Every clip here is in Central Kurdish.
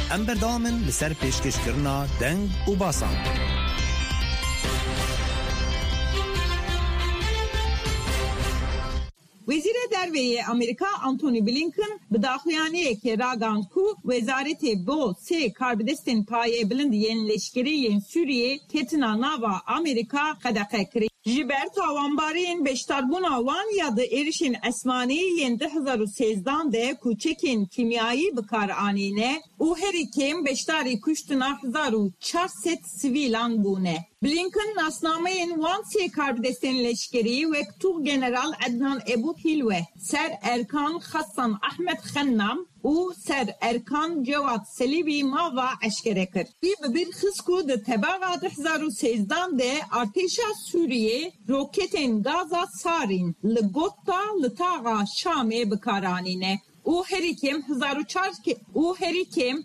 ام بردامن لسر پیشکش کرنا دنگ و باسان. وزیر درویه امریکا آنتونی بلینکن به داخلیانه که راگاند کو وزارت بو سه کاربدستن پایه بلند ین لشکری ین سوریه کتنا ناوا امریکا قدقه کری. جبر تاوانبارین بشتربونا وان یا ده ایرشین اسمانی ین 2013 ده کوچکین کیمیایی بکار آنینه او هریکیم بشتاری کشتنا 1400 سیویلان بونه. بلینکن ناسنامه این وان سی کاربدستن لشکری و اکتوب جنرال عدنان ابو هیلوه سر ارکان خصن احمد خنم او سر ارکان جواد سلیبی ما و اشکره کرد. بی ببیر خسکو ده تباغا 2013 ده ارتشا سوریه روکتین گازا سارین لگوتا لطاقا شامه بکارانینه. او هریکیم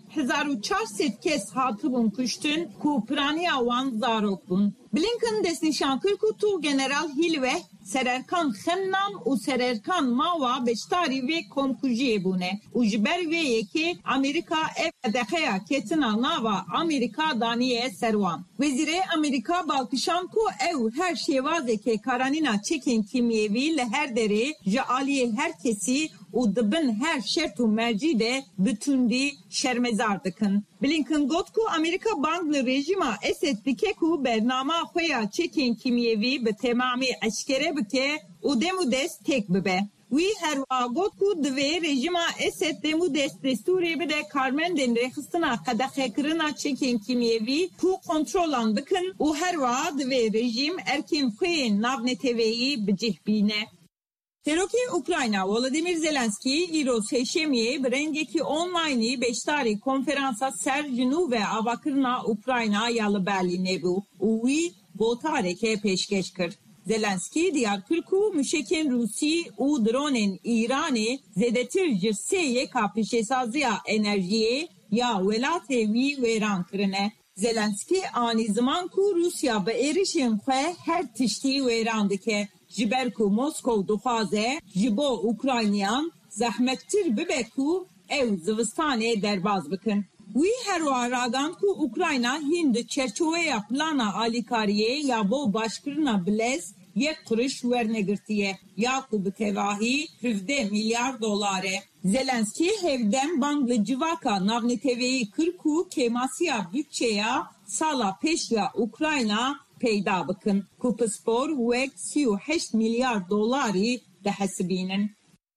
1400 کس هاتبون کشتن کو پرانی آوان زاروک بون. بلینکن دستنشان کرد که تو جنرال هیلوه سررکان خمنام و سررکان ماوا بشتاری وی کمکوژی بونه. و جبر وی که امریکا اف دخیا کتنا ناوا امریکا دانیه سروان. وزیر امریکا بالکشان کو او هر شیوازه که کارانینا چکین کیمیوی لهر دره جعالی هر کسی و دبن هر شرط و مرجی ده بتوندی شرمزار دکن. بلینکن گفت که امریکا باند رژیما اسد بکه که برنامه خویا چکین کیمیوی به تمامی اشکره بکه و دمو دست تک ببه. وی هر واقعت که دوی رژیما اسد دمو دست دستوری بده کارمندن رخصتنا قدخه کرنا چکین کیمیوی کو کنترولان بکن و هر واقع دوی رژیم ارکیم خوین نابن تیویی بجه بینه. Seroki Ukrayna Volodymyr Zelenski îro sêşemiyê bi rengekî onlaynî beşdarî konferansa ser jinû ve avakirina Ukrayna ya li Berlînê bû û wî gotareke pêşkeş kir. Zelenski diyar kir ku müşekên Rûsî û dronên Îranê zêdetir ji sê yeka pêşêsaziya enerjiyê ya welatê wî wêran kirine. Zelenski anî ziman ku Rusya bi êrişên xwe her tiştî wêran dike. Jiber ku Moskov dixwaze ji bo Ukraynayan zehmettir bibe ku ew zivistanê derbas bikin. Wî herwa ragand ku Ukrayna hin di çerçeveya plana alîkariyê ya bo başkirina bilez yek qiriş wernegirtiye ya ku bi tevahî 17 milyar dolare. Zelenski hevdem bang li civaka navneteveyî kir ku kêmasiya bütçeya sala pêşiya Ukrayna peyda bıkın. Kupaspor ve 38 milyar doları da hesibinin.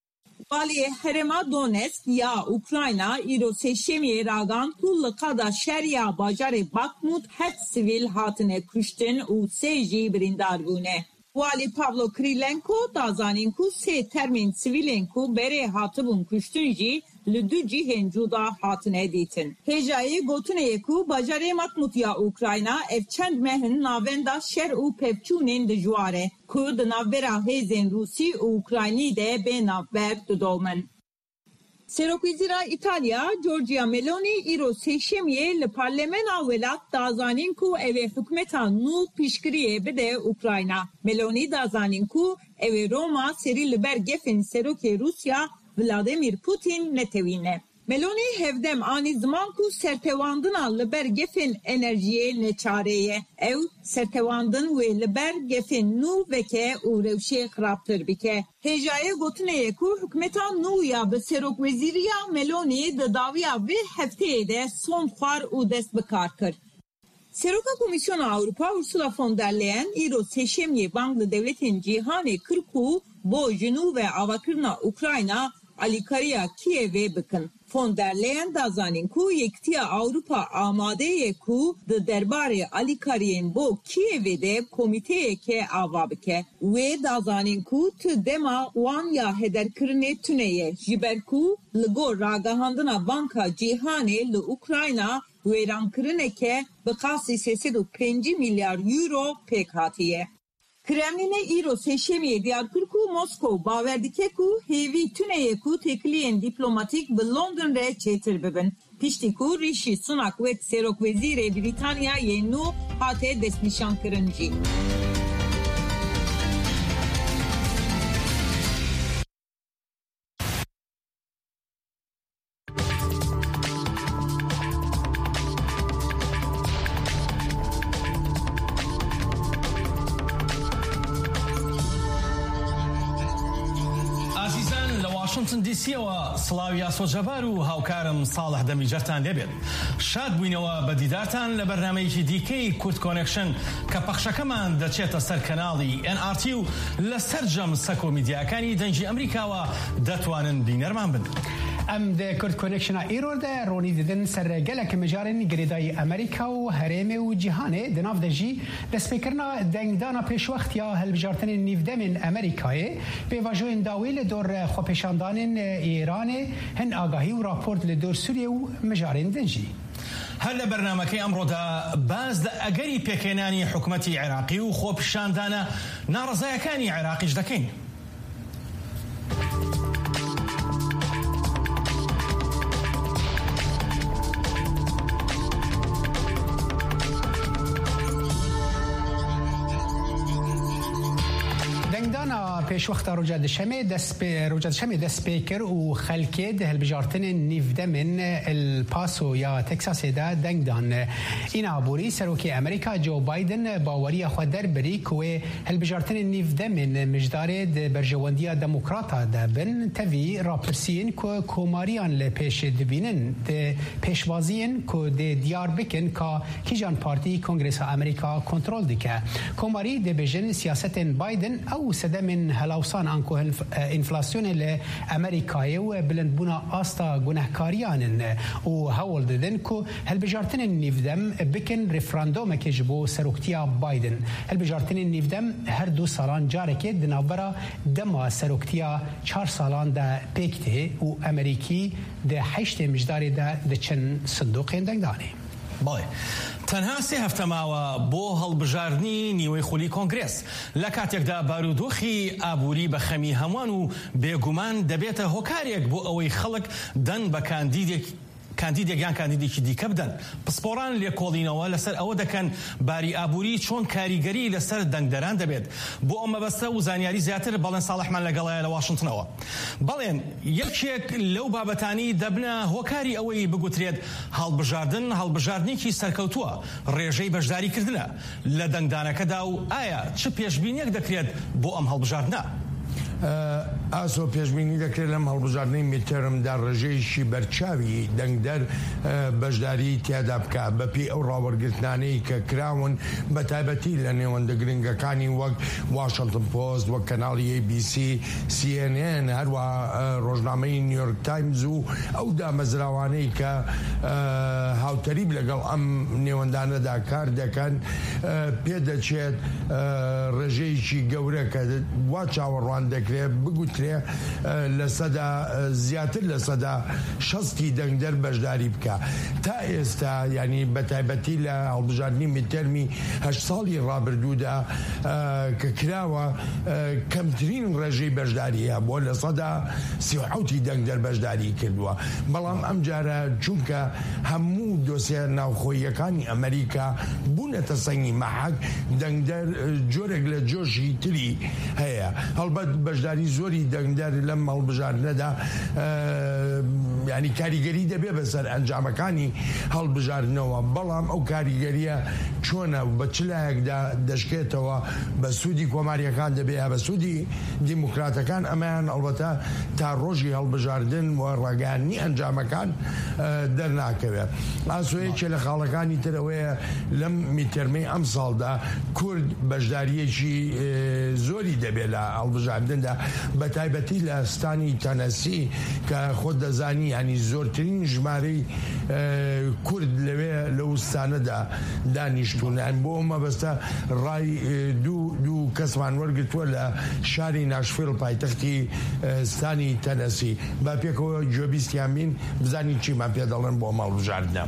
Valiye Herema Donetsk ya Ukrayna îro sêşemiyê ragan ku li qada şerya bajarê Bakmut het sivîl hatine kuştin û sê jî birîndar bûne. Vali Pavlo Kirilenko dazanîn ku sê termên sivîlên ku berê hatibûn kuştin jî li du cihên cuda hatine dîtin. Hêjayê gotinê ku bajarê Bakmut ya Ukrayna ev çend mehin navenda şer û pevçûnên dijwar e ku di navbera hêzên Rûsî û Ukraynî de bê navber didolmin. Serokvizîra İtalya, Giorgia Meloni îro sêşemiyê li parlemena welat dazanîn ku ev ê hikûmeta nû piştgiriyê bide Ukrayna. Meloni dazanîn ku ev ê Roma serî li ber gefên serokê Rusya Vladimir Putin netewîne. Meloni hevdem anî ziman ku sertewandina li ber gefên enerjiyê neçareye. Ew sertewandin wê li ber gefên nû veke û rewşê xirabtir bike. Hêjayê gotinê ku hikûmeta nû ya bi serokwezîriya Meloni di dawiya vê hefteyê de son xwar û dest bi kar kir. Seroka Komisyona Avrupa Ursula von der Leyen îro sêşemiyê bang li devletên cîhanê kir ku bo jinû ve avakirina Ukrayna alîkariya Kievê bikin. Von der Leyen dazanîn ku Yekîtiya Avrupa amadeyê ku di derbarê alîkariyên bo Kievê de komiteyeke ava bike. Wê dazanîn ku tu dema wan ya hederkirinê tune ye ji ber ku li gor ragahandina Banka Cîhanê li Ukrayna wêrankirineke bi qasî 305 milyar euro pêk hatiye. Kremlin'e îro sêşemiyê diyar kir ku Moskov bawer dike ku hêvî tuneyê ku tekliyên dîplomatîk bi London re çêtir bibin. Piştî ku Rishi Sunak wek Serokvezîrê Brîtanyayê nû hate destnîşankirin jî. واشنطن دي سي و سلاویا سوجبار و هاوکارم صالح دەمیجەرتان لێبێت. شاد بووینەوە بە دیدارتان لە بەرنامەیەکی دیکەی کورد کۆنێکشن کە پەخشەکەمان دەچێتە سەر کەناڵی NRT و لەسەر جەم سەکۆ میدیاکانی دەنجی ئەمریکاوە دەتوانن بینەرمان بن. ام د کورد کونکشن ایرو ده رونی ددن سر گلک مجارن گریدای امریکا و هرم و جهان د ناف دجی د سپیکرنا دنگدانا پیش وقت یا هلبجارتن نیفدمن امریکای به واژوین داویل دور خو پیشاندان ایران هن آگاهی و راپورت لدور سوریه و مجارن دجی هل برنامجی امرودا باز اگری پێکێنانی حکومەتی عێراقی و خۆ پیشاندانە ناڕزایەکانی عێراقیش دەکەین. پیش وقت روجد شمی دست پیکر و خلکه ده هلبجارتن نیفده من الپاسو یا تکساس ده دنگ دان. این عبوری سروکی امریکا جو بایدن باوری خود در بریک و هلبجارتن نیفده من مجدار ده برجواندی دموکراتا ده بن توی راپرسین که کوماریان لپیش دبینن ده پیشوازین که ده دیار بکن که کیجان پارتی کنگرس امریکا کنترل دیکه. کوماری ده بجن سیاست بایدن او سده من هلاوسان انکو انفلاسیون لامریکای و بلندبونا آستا گناهکاریان و هول ددن که هلبجارتن نیفدم بکن رفراندوم که جبو سروکتیا بایدن. هلبجارتن نیفدم هر 2 سالان جاره که دنابرا دما سروکتیا 4 سالان ده پیکته و امریکی ده 8 مجداری ده چند صندوق دنگ دانه. باڵێ تەنها 3 هەفتە ماوە بۆ هەڵبژاردنی نیوەی خولی کۆنگرێس لە کاتێکدا بارودۆخی ئابووری بە خەمی هەمووان و بێگومان دەبێتە هۆکارێک بۆ ئەوەی خەڵک دەن بە کاندیدێکیان کاندیدێکی دیکە بدەن. پسپۆران لێکۆڵینەوە لەسەر ئەوە دەکەن باری ئابووری چۆن کاریگەری لەسەر دەنگدەران دەبێت. بۆ ئەو مەبەستە و زانیاری زیاتر بەڵێن ساڵحمان لەگەڵایە لە واشنگتنەوە. بەڵێن یەکێک لەو بابەتانی دەبنە هۆکاری ئەوەی بگوترێت هەڵبژاردنێکی سەرکەوتووە ڕێژەی بەشداریکردنە لە دەنگدانەکەدا و ئایا چ پێشبینیەک دەکرێت بۆ ئەم هەڵبژاردنە؟ ئاسۆ پێشبینی دەکرێت لەم هەڵبژاردنەی میتەرمدا ڕێژەیەکی بەرچاوی دەنگدەر بەشداری تیادا بکە بەپێی ئەو ڕاوەرگرتنانەی کە کراون بە تایبەتی لە نێوەندە گرنگەکانی وەک واشنگتن پۆست وەک کەناڵی ABC CNN هەروە ڕۆژنامەی نیویۆرک تایمز و ئەو دامەزراوانەی کە هاوتەریب لەگەڵ ئەم نێوەندانەدا کار دەکەن پێدەچێت ڕێژەیەکی گەورە کە وا چاوەڕوان دەکرێت بگوترێ لە سەدا زیاتر لە سەدا 60 دەنگدەر بەشداری بکە. تا ئێستا ینی بەتایبەتی لە هەڵبژاردننی میتەرمی 8 ساڵی ڕابردوودا کە کراوە کەمترین ڕێژەی بەشداریە بۆ لە سەدا 37 دەنگدەر بەشداری کردووە. بەڵام ئەم جارە چونکە هەموو دۆسیە ناوخۆییەکانی ئەمریکا بوونەتە سەنگی مەحەک دەنگدەر جۆرێک لە جۆشی تری هەیە. هەڵبەت بەشداری زۆری دەنگدەر لەم هەڵبژاردنەدا ینی کاریگەری دەبێ بەسەر ئەنجامەکانی هەڵبژاردنەوە. بەڵام ئەو کاریگەریە چۆنە بە چ لایەکدا دەشکێتەوە بە سوودی کۆماریەکان دەبێ بە سوودی دیموکراتەکان ئەمایان ئەڵبەتە تا ڕۆژی هەڵبژاردن و ڕاگەیاندنی ئەنجامەکان دەرناکەوێت. ئاسۆیەکێ لە خاڵەکانی ترەوەیە لەم میتەرمەی ئەم ساڵدا کورد بەشداریەکی زۆری دەبێت لە هەڵبژاردندا بە تایبەتی لە ستانی تەنەسی کە خۆت دەزانی ینی زۆرترین ژمارەی کورد لەوێ لە وستانەدا دانیشتوونیان بۆ مەبەستە ڕای دوو کەسمان وەرگتووە لە شاری ناشڤیل پایتەختی ستانی تەنەسی. با پێکەوە گوێبیستیان بین بزانین چیمان پێ دەڵێن بۆ هەڵبژاردنە.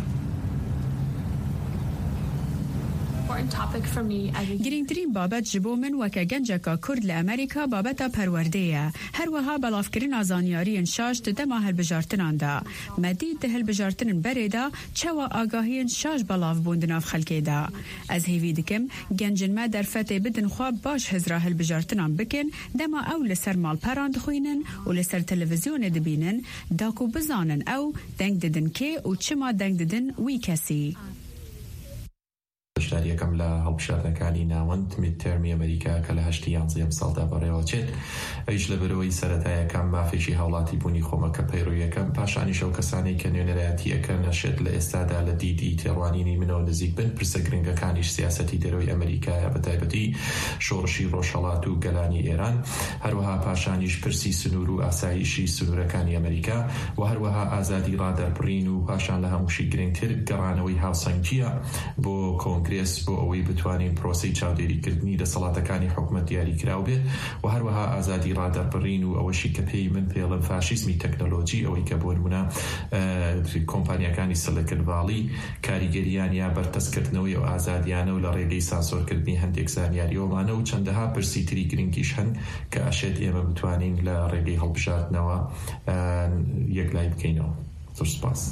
گرنگترین بابت جبو من وکه گنجکا کرد لامریکا بابتا پروردهیه. هر وها بلافکرین آزانیاری انشاش ده هلبژارتنان دا. مدید ده هلبژارتنن بره دا چوا آگاهی انشاش بلاف بوندناف خلکه دا. از هیوی دکم گنجن ما در فتح بدن خواب باش هزرا هلبژارتنان بکن دما او لسر مال پراند خوینن و لسر تلویزیون دبینن داکو بزانن او دنگ ددن که و چما دنگ ددن وی کسی. بەشداریەکەم لە هەڵبژاردنەکانی ناوەند میدتێرمی ئەمریکا کە لە 8 ساڵدا بەڕێوەچێت ئەویش لەبەرەوەی سەرەتایەکان مافێکی هاوڵاتی بوونی خۆمەکە پەیڕۆیەکەم پاشانی شەو کەسانی کە نوێنەرایەتیەکە نەشێت لە ئێستادا لە دیدی تێڕوانینی منەوە نزیک بن پرسە گرنگەکانیش سیاسەتی دەرەوەی ئەمریکایە بەتایبەتی شۆڕشی ڕۆژهەڵات و گەلانی ئێران هەروەها پاشانیش پرسی سنوور و ئاسایشی سنوورەکانی ئەمریکا و هەروەها ئازادی ڕادەربڕین و پاشان لە هەمووشی گرنگتر گەڕانەوەی هاوسەنگیە بۆ کۆنگرێس بۆ ئەوەی بتوانین پرۆسەی چاودێریکردنی دەسەڵاتەکانی حکومەت دیاریکراو بێت و هەروەها ئازادی ڕادەربڕین و ئەوەشی کە پێی من پێڵم فاشیزمی تەکنۆلۆژی ئەوەی کە بۆ نمونە کۆمپانیەکانی سیلیکن ڤالی کاریگەریان یا بەرتەسکردنەوەی و ئازادیانە و لە ڕێگەی سانسۆرکردنی هەندێک زانیاریەوەمانە و چەندەها پرسی تری گرنگیش هەن کە ئاشێت ئێمە بتوانین لە ڕێگەی هەڵبژاردنەوە یەکلای بکەینەوە. سپاس.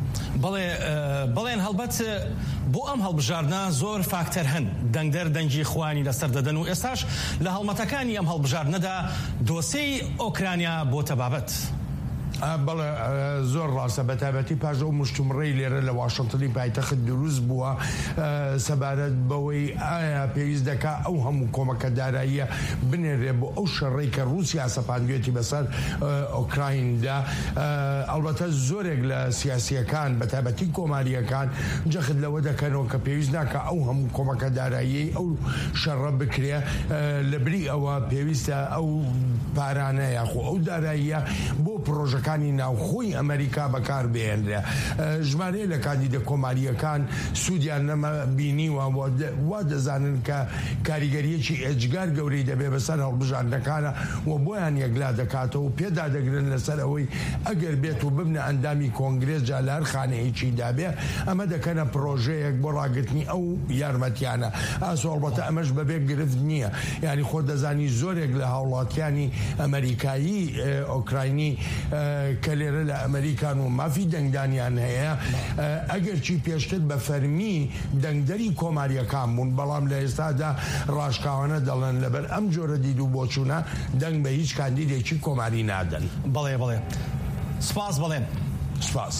بەڵێن هەڵبەت بۆ ئەم هەڵبژاردنە زۆر فاکتەر هەن دەنگدەر دەنگی خوانی لەسەر دەدەن و ئێستاش لە هەڵمەتەکانی ئەم هەڵبژاردنەدا دۆسەی ئۆکرانیا بۆتە بابەت. بەڵێ زۆر ڕاستە بەتابەتی پاش ئەو مشتومڕەی لێرە لە واشنگتنی پایتەخت دروست بووە سەبارەت بەوەی ئایا پێویست دەکا ئەو هەموو کۆمەکە داراییە بنێرێ بۆ ئەو شەڕێی کە رووسیا سەپاندوێتی بەسەر ئۆکرایندا. ئەڵبەتە زۆرێک لە سیاسیەکان بەتابەتی کۆماریەکان جەخت لەوە دەکەنەوە کە پێویست ناکە ئەو هەموو کۆمەکە دارایی ئەو شەڕە بکرێ لەبری ئەوە پێویستە ئەو پارانە یاخۆ ئەو داراییە بۆ پرۆژەکانی ناوخۆی ئەمریکا بەکار بێنرێ. ژمارەیە لە کاندیدە کۆماریەکان سوودیان نەمە بینیوە وا دەزانن کە کاریگەریەکی ئێجگار گەورەی دەبێ بەسەر هەڵبژاردنەکانە و بۆیان یەکلا دەکاتەوە و پێدا دەگرن لەسەر ئەوەی ئەگەر بێت و ببنە ئەندامی کۆنگرێس جا لە هەر خانەیەکی دابێ ئەمە دەکەنە پرۆژەیەک بۆ ڕاگرتنی ئەو یارمەتیانە. ئەڵبەتە ئەمەش بەبێ گرفت نییە، یعنی خۆ دەزانی زۆرێک لە هاوڵاتیانی ئەمریکایی ئۆکراینی کە لێرە لە ئەمریکان و مافی دەنگدانیان هەیە ئەگەر چی پێشتر بە فەرمی دەنگدەری کۆماریەکان بوون، بەڵام لە ئێستادا ڕاشکاوانە دەڵێن لەبەر ئەم جۆرە دید و بۆچوونە دەنگ بە هیچ کاندیدێکی کۆماری نادەن. بەڵێ سپاس. بەڵێن سپاس.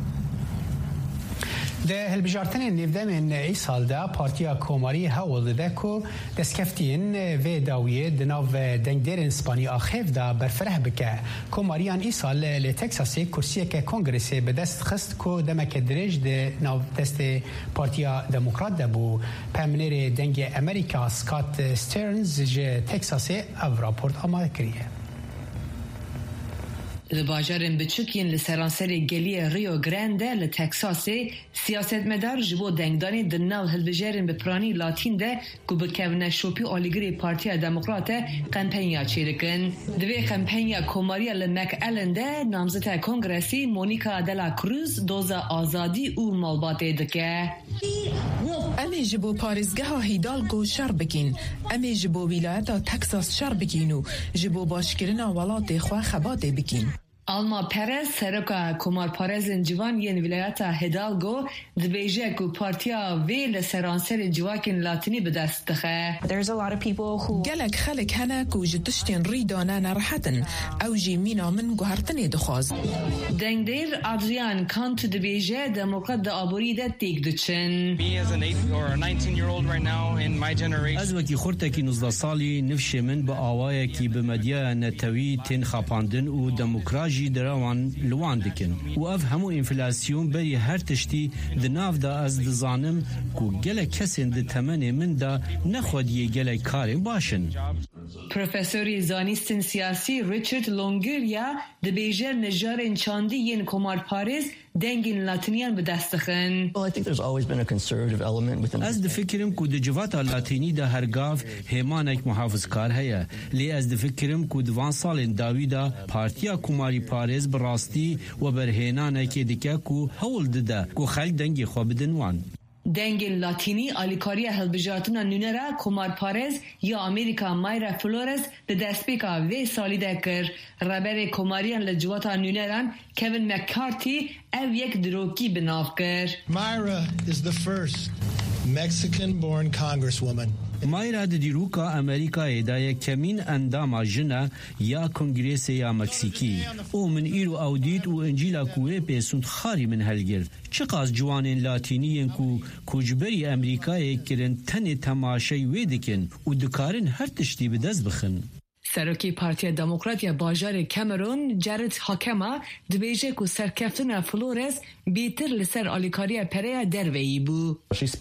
ده هەلبژارتنên nêvdemên îsalda Partiya Komarî hewl dide ku destkeftiyên vê dawiyê di nav dengderên Spanî a xêv da berfireh bike. Komariyan îsal li Texasê kursiyeke Kongresê bi dest xist ku demeke dirêj di nav destê Partiya Demokrat de bû. Pemnêrê dengê Amerîka Scott Stearns ji Texasê ev raport amade kiriye. Li bajarên biçûkên li seranserê geliyê Rio Grande li Texasê siyasetmedar ji bo dengdanê di nav hilbijarên bi piranî latîn de ku bikevne şopî alîgirê Partiya Demokrat e kampanya çêdikin. Di vê kampanya komariya li McAllen de namzeta Kongresî Monica de la Cruz doza azadî û malbatê dike. Em ê ji bo parêzgeha Hidalgo şer bikin. Em ê ji bo wîlayeta Texas şer bikin û ji bo başkirina welatê xwe xebatê bikin. Alma Perez serokka komarparezên civan yên vilayeta Hidalgo dibêje ku partiya vê li seranserê civakên latînî bi dest dixe. Gelek xelek hene ku ji tiştên rîdane nerehetin ew jî mîna min guhertinê dixwaz. Dengdêr Adrian Kant dibêje demokrat di aborî de têk diçin. Ez wekî xurtekî 19 salî nifşê min bi awayekî bi medyaya netewî tên xapandin û demokrat jî derawan li wan dikin û ev hemû enflasyon berî her tiştî di nav da ez dizanim ku gelek kesên di temenê min da nexwediye gelek karên başin. Profesorî zanîstên siyasî Richard Longeria dibêje nejarên çandî yên komarparêz dengên latîniyan bi dest dixin. Ez difikirim ku di civata latînî de hergav hêmanek muhafizkar heye. Lê ez difikirim ku di van salên dawî da Partiya Komarî Parêz bi rastî we berhênanekê dike ku hewl dide ku xelk dengê xwe bidin wan. Dengên latînî alîkariya hilbijartina nûnera komarparêz ya Amerîka Mayra Flores di destpêka vê salî de kir. Reberê komariyan li civata nûneran Kevin McCarthy ev yek dirokî bi nav kir. Myra is the first Mexican-born congresswoman مایرا دیروکا امریکا ایدای کمین اندام جنا یا کنگریس یا مکسیکی او من ایرو اودیت و انجیلا کوه پیسوند خاری من هلگرد چقاس جوانین لاتینیین کو کوجبری امریکای کرن تن تماشای ویدکن و دکارن هر تشتی بدست بخن. سروکی پارتی دموکراتیا باجار کامرون جارد حاکما دبیجه کو سرکفتن فلورس بیتر لسر آلیکاریا پریا درویی بو.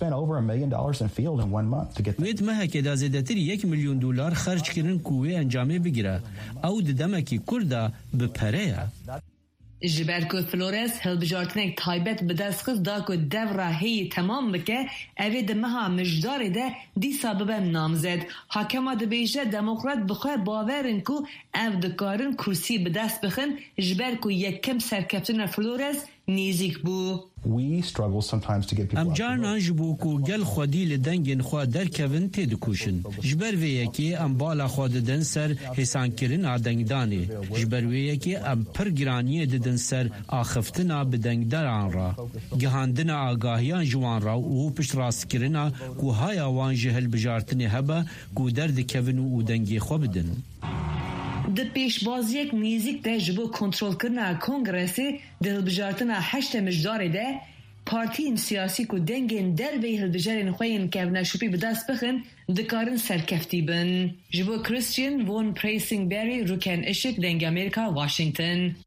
وید مهک دازدتری $1 میلیون خرج کردن کوه انجامه بگیره او دمکی کرده به پریا. جبرکو فلورس هلبجارتنک تایبت بدستخص دا که دورا هی تمام بکه اوی دمها مجدار ده دی ساببه نامزد حاکما دبیجه دموکرات بخواه باورن که او دکارن کرسی بدست بخن جبرکو یکم سرکفتن فلورس نیزیک بو. ام جارنا جبو کو گل خودی لدنگن خوا در کون تید کوشن جبر وی کی ام بالا خود دن سر حسان کرن ادنگدانی جبر وی کی ام پرگرانی ددن سر اخفتنا بدنگداران را گهاندنا آگاهیان جوان را او پشت راست کرنا کو های وان جهل بجارتن هبه کو درد کون و دنگی خو بدن. د پیشبازیک نیزیک ده جبو کنترل کرنا کنگرسی ده هلبجارتنا 8 مجدار ده پارتین سیاسی کو دنگین در وی هلبجارین خوین که نشوپی بدست بخن دکارن سرکفتی بن. جبو کریستین وون پریسینگ بری روکن اشک دنگ امریکا واشنگتن.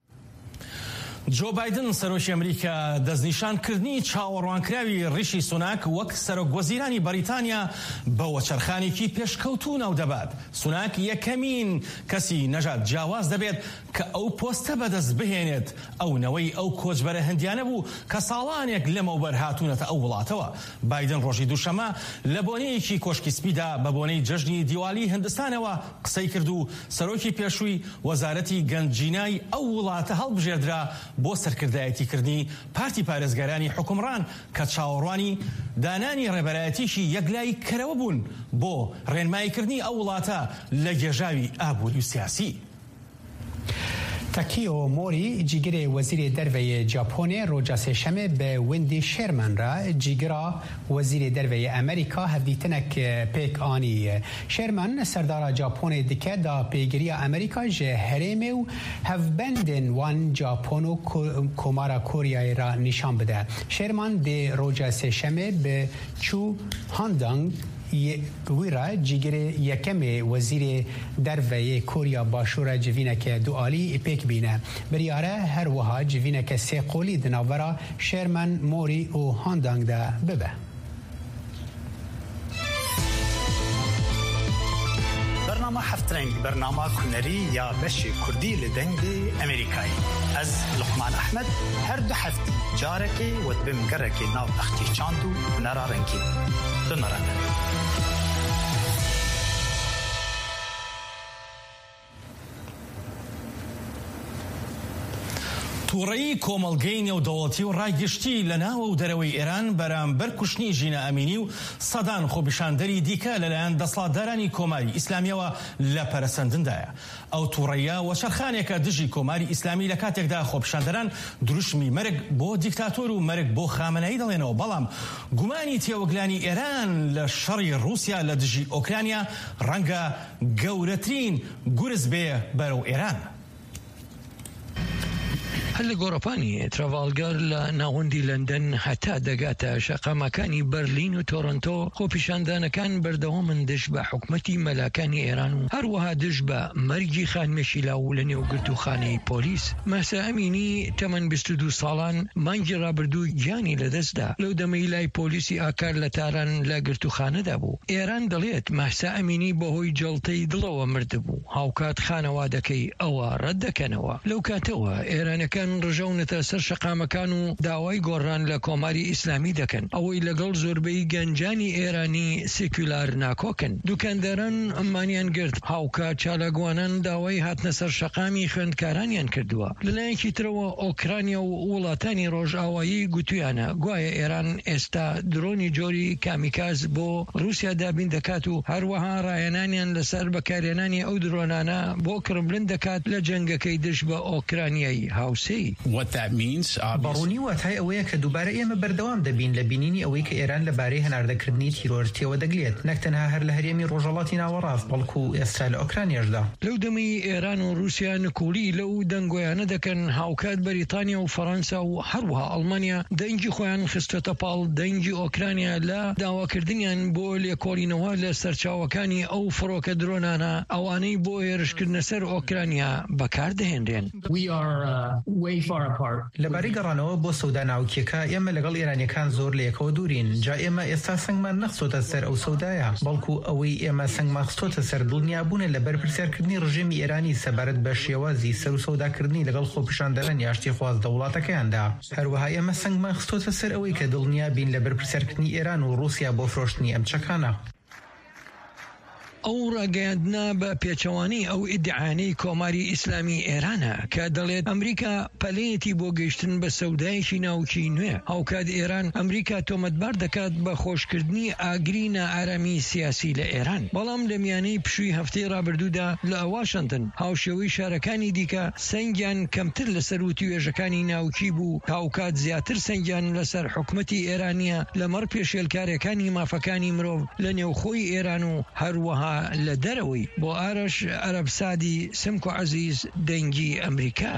جو بایدن سەرۆکی ئەمریکا دەستنیشانکردنی چاوەڕوانکراوی ڕیشی سوناک وەک سەرۆکوەزیرانی بەریتانیا بەوە چەرخانێکی پێشکەوتوو ناو دەبات. سوناک یەکەمین کەسی نەژاد جیاواز دەبێت کە ئەو پۆستە بەدەست بهێنێت. ئەو نەوەی ئەو کۆچبەرە هەندیانە بوو کە ساڵانێک لەمەوبەر هاتوونەتە ئەو وڵاتەوە. بایدن ڕۆژی دووشەمە لە بۆنەیەکی کۆشکی سپیدا بە بۆنەی جەژنی دیوالی هندستانەوە قسەی کرد و سەرۆکی پێشووی وەزارەتی گەنجینای ئەو وڵاتە هەڵبژێردرا بۆ سەرکردایەتیکردنی پارتی پارێزگارانی حکومڕان کە چاوەڕوانی دانانی ڕێبەرایەتیشی یەکلای کەرەوە بوون بۆ ڕێنماییکردنی ئەو وڵاتە لە گێژاوی ئابووری و سیاسی. تاکیو موری جیگر وزیر دروی ژاپن روز سه‌شنبه به وندی شرمن را جیگر وزیر دروی امریکا هدیتنک پیک آنی شرمن سردار ژاپن دیگه دا پیگیری امریکا جه هرم و هفبندن وان ژاپن و کومارا کوریا را نشان بده. شرمن دی روز سه‌شنبه به چو هاندانگ ویرا جیگر یکم وزیر دروی کوریا باشور جوینک دوالی پیک بینه بریاره هر وها جوینک سه قولی دناورا شرمن موری و هاندانگ ده ببه. برنامه هفت رنگ برنامه کنری یا بشی کردی لدنگ امریکایی از لقمان احمد هر دو هفت جارکی و بمگرکی ناو اختی چاندو نرارنکی بمرانه. تووڕەیی کۆمەڵگەی نێودەوڵەتی و ڕایگەشتی لە ناوە و دەرەوەی ئێران بەرامبەر کوشتنی ژینە ئەمینی و سەدان خۆپیشاندەری دیکە لەلایەن دەسەڵاتدارانی کۆماری ئیسلامیەوە لە پەرەسەندندایە. ئەو تووڕەیە وەچەرخانێکە دژی کۆماری ئیسلامی لە کاتێکدا خۆپیشاندەران دروشمی مەرگ بۆ دیکتاتۆر و مەرگ بۆ خامنەئی دەڵێنەوە، بەڵام گومانی تێوەگلانی ئێران لە شەڕی رووسیا لە دژی ئۆکرانیا ڕەنگە گەورەترین گورز بێ بەرەو ئێران. هەل لە گۆڕەپانی ترافالگەر لە ناوەندی لەندەن هەتا دەگاتە شەقامەکانی بەرلین و تۆرۆنتۆ خۆپیشاندانەکان بەردەوامن دژ بە حکومەتی مەلاکانی ئێران و هەروەها دژ بە مەرگی خانمێشیلاو لە نێو گرتوخانەی پۆلیس. مەسا ئەمینی تەمەن 22 ساڵان مانگی ڕابردوو گیانی لەدەستدا لەو دەمەی لای پۆلیسی ئاکار لە تاران لە گرتوخانەدا بوو. ئێران دەڵێت مەسا ئەمینی بەهۆی جەڵتەی دڵەوە مردبوو. هاوکات خانەوادەکەی ئەوە ڕەت دەکەنەوە. لەو کاتەوە ئێرانەکان ڕژەونەتە سەر شەقامەکان و داوای گۆڕان لە کۆماری ئیسلامی دەکەن، ئەوەی لەگەڵ زۆربەی گەنجانی ئێرانی سێکولار ناکۆکن. دوکانداران ئەمانیان گرت، هاوکات چالاگوانان داوای هاتنە سەر شەقامی خوێندکارانیان کردووە. لەلایەکی ترەوە ئۆکرانیا و وڵاتانی ڕۆژئاوایی گوتویانە گوایە ئێران ئێستا درۆنی جۆری کامیکاز بۆ رووسیا دابین دەکات و هەروەها ڕایەنانیان لەسەر بەکارهێنانی ئەو درۆنانە بۆ کرملن دەکات لە جەنگەکەی دژ بە ئۆکرانیایی هاوسێ ئەوروپایی. بەڕوونی واتای ئەوەیە کە دووبارە ئێمە بەردەوام دەبین لە بینینی ئەوەی کە ئێران لەبارەی هەناردەکردنی تیرۆریستیەوە دەگلێت، نەک تەنها هەر لە هەرێمی ڕۆژهەڵاتی ناوەڕاست بەڵکو ئێستا لە ئۆکرانیاشدا. لەو دەمەی ئێران و رووسیا نکولی لەو دەنگۆیانە دەکەن، هاوکات بەریتانیا و فەڕەنسا و هەروەها ئەڵمانیا دەنگی خۆیان خستۆتە پاڵ دەنگی ئۆکرانیا لە داواکردنیان بۆ لێکۆڵینەوە لە سەرچاوەکانی ئەو فڕۆکە درۆنانە ئەوانەی بۆ هێرشکردنە سەر ئۆکرانیا بەکاردەهێنرێن. لەبارەی گەڕانەوە بۆ سەودا ناوکیەکە ئێمە لەگەڵ ئێرانیەکان زۆر لە یەکەوە دوورین. جا ئێمە ئێستا سنگمان نەخسۆتە سەر ئەو سەودایە، بەڵکو ئەوەی ئێمە سنگمان خستۆتە سەر دڵنیابوونە لە بەرپرسیارکردنی ڕژێمی ئێرانی سەبارەت بە شێوازی سەر و سەوداکردنی لەگەڵ خۆپیشاندەران یاشتی خواست دەوڵاتەکەیاندا. هەروەها ئێمە سنگمان خستۆتە سەر ئەوەی کە دڵنیابین لە بەرپرسیارکردنی ئێران و رووسیا بۆ فرۆشتنی ئەم چەکانە. ئەو ڕاگەیاندنا بە پێچەوانی ئەو ئیدعانەی کۆماری ئیسلامی ئێرانە کە دەڵێت ئەمریکا پەلەیەتی بۆ گەیشتن بە سەودایەکی ناوکی نوێ. هاوکات ئێران ئەمریکا تۆمەتبار دەکات بە خۆشکردنی ئاگری نائارامی سیاسی لە ئێران. بەڵام لە میانەی پشووی هەفتەی ڕابردوودا لە واشنتن هاوشێوەی شارەکانی دیکە سەنگیان کەمتر لەسەر وتیوێژەکانی ناوکی بوو، هاوکات زیاتر سەنگیان لەسەر حکومەتی ئێرانیە لەمەڕ پێشێلکارەکانی مافەکانی مرۆڤ لە نێوخۆی ئێران و هەروەها لە دەرەوەی. بۆ ئارەش عەرەبسادی سمک و عەزیز دەنگی ئەمریکا.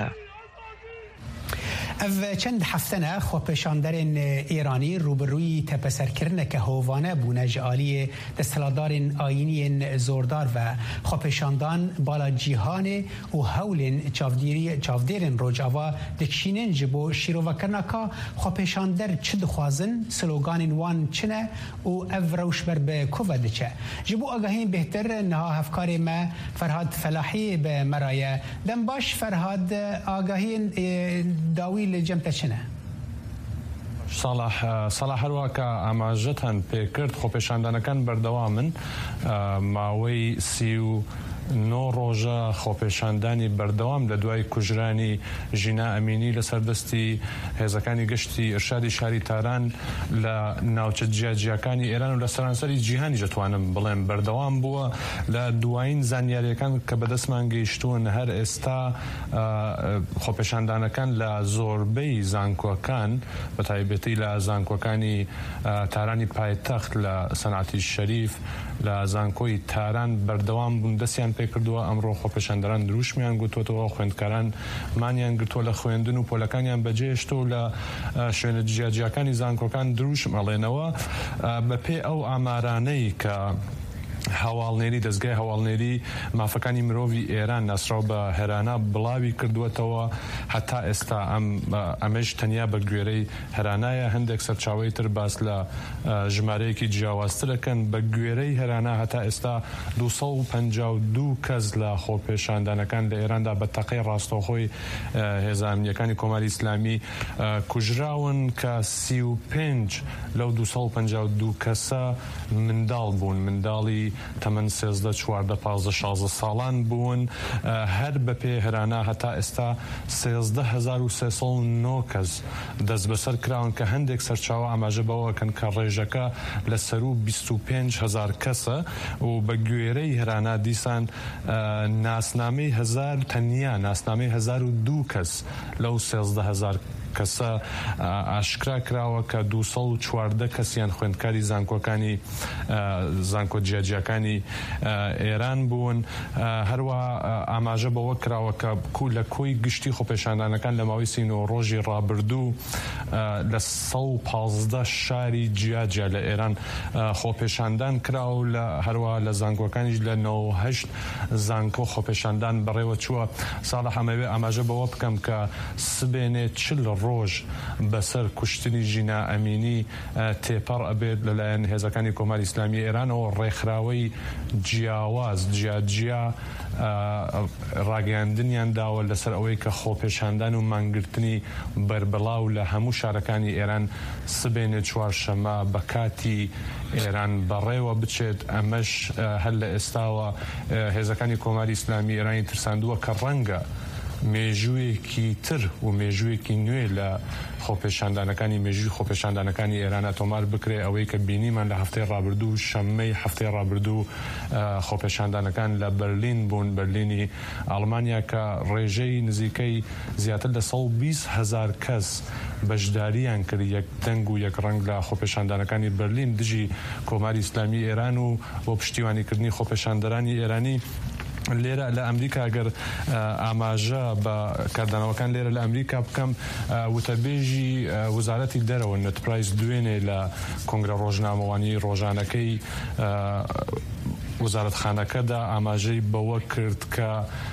ئەڤ چەند هەفتەنە خۆپێشاندەرێن ئێرانی ڕوبەڕووی تەپەسەرکردنێکە هۆڤانە بوونە ji aliyê desthilatdarên ayîniyên zordar ve xwepêşandan bala cîhanê û hewlên çavdêrên rojava dikişînin ji bo şîrovekirina ka xwepêşander çi dixwazin, sloganên wan çi ne û ev rewş ber bi ku ve diçe. Ji bo agahiyên bêhtir niha hevkarê me Ferhad Felahî bi me re ye. Dem baş Ferhad, agahiyên dawî li cem te çi ne؟ ساڵح هەروەکە ئاماژەتان پێکرد خۆپێشاندانەکان بەردەوامن ماوەی 39 ڕۆژە خۆپێشاندانی بەردەوام لە دوای کوژرانی ژینا ئەمینی لەسەر دەستی هێزەکانی گشتی ئرشادی شاری تاران لە ناوچە جیاجیەکانی ئێران و لە سەرانسەری جیهانی دەتوانم بڵێم بەردەوام بووە. لە دوایین زانیاریەکان کە بەدەستمان گەیشتوون هەر ئێستا خۆپێشاندانەکان لە زۆربەی زانکۆکان بە تایبەتی لە زانکۆکانی تارانی پایتەخت لە سەنعەتی شەریف لە زانکۆی تاران بەردەوام بوون دەستیان پێکردووە. ئەمڕۆ خۆپێشاندەران دروشمیان گوتوەوە، خوێندکاران مانیان گرتووە لە خوێندن و پۆلەکانیان بەجێشتە و لە شوێنە جیاجیەکانی زانکۆکان دروشم ئەڵێنەوە بەپێ ئەو ئامارانەی کە هەواڵنێری دەستگای هەواڵنێری مافەکانی مرۆڤی ئێران ناسراو بە هێرانا بڵاوی کردووەتەوە. هەتا ئێستا ئەمەش تەنیا بە گوێرەی هێرانایە، هەندێک سەرچاوەی تر باس لە ژمارەیەکی جیاوازترەکەن. بە گوێرەی هێرانا هەتا ئێستا 252 کەس لە خۆپێشاندانەکان لە ئێراندا بە تەقەی ڕاستەوخۆی هێزە ئەمنیەکانی کۆماری ئیسلامی کوژراون کە 35 لەو 252 کەسە منداڵ بوون، منداڵی تەمەن 13 14 15 16 ساڵان بوون. هەر بەپێ هێرانا هەتا ئێستا 13309 کەس دەست بەسەر کراون کە هەندێک سەرچاوە ئاماژە بەوەکەن کە ڕێژەکە لەسەر و 25,000 کەسە و بە گوێرەی هێرانا دیسان ناسنامەی هەزار تەنیا ناسنامەی 1002 کەس لەو 13,000 کەسە ئاشکرا کراوە کە 214 کەسیان خوێندکاری زانکۆکانی زانکۆ جیاجیەکانی ئێران بوون. هەروە ئاماژە بەوە کراوە کە لە کۆی گشتی خۆپێشاندانەکان لە ماوەی 39 ڕۆژی ڕابردوو لە 115 شاری جیاجیا لە ئێران خۆپێشاندان کراو و هەروە لە زانکۆکانیش لە 98 زانکۆ خۆپێشاندان بەڕێوە چووە. ساڵح ئەمەوێ ئاماژە بەوە بکەم کە سبێنێ 40 ڕۆژ بەسەر کوشتنی ژینا ئەمینی تێپەڕ ئەبێت لەلایەن هێزەکانی کۆماری ئیسلامی ئێرانەوە ڕێکخراوەی جیاواز جیاجیا ڕاگەیاندنیان داوە لەسەر ئەوەی کە خۆپێشاندان و مانگرتنی بەربڵاو لە هەموو شارەکانی ئێران سبێنێ چوارشەمە بە کاتی ئێران بەڕێوە بچێت. ئەمەش هەر لە ئێستاوە هێزەکانی کۆماری ئیسلامی ئێرانی ترساندووە کە ڕەنگە مێژوویەکی تر و مێژوویەکی نوێ لە خۆپێشاندانەکانی مێژووی خۆپێشاندانەکانی ئێرانە تۆمار بکرێ ئەوەی کە بینیمان لە هەفتەی ڕابردوو شەممەی هەفتەی ڕابردوو خۆپێشاندانەکان لە بەرلین بوون بەرلینی ئەڵمانیا کە ڕێژەی نزیکەی زیاتر لە 120,000 کەس بەشداریان کرد یەک دەنگ و یەک ڕنگ لە خۆپێشاندانەکانی بەرلین دژی کۆماری ئیسلامی ئێران و بۆ پشتیوانیکردنی خۆپێشاندەرانی ئێرانی. لێرە لە ئەمریکا ئەگەر ئاماژە بە کاردانەوەکان لێرە لە ئەمریکا بکەم وتەبێژی وزارەتی دەرەوە نەتپرایز دوێنێ لە کۆنگرە ڕۆژنامەوانی ڕۆژانەکەی وزارەتخانەکەدا ئاماژەی بەوە کرد کە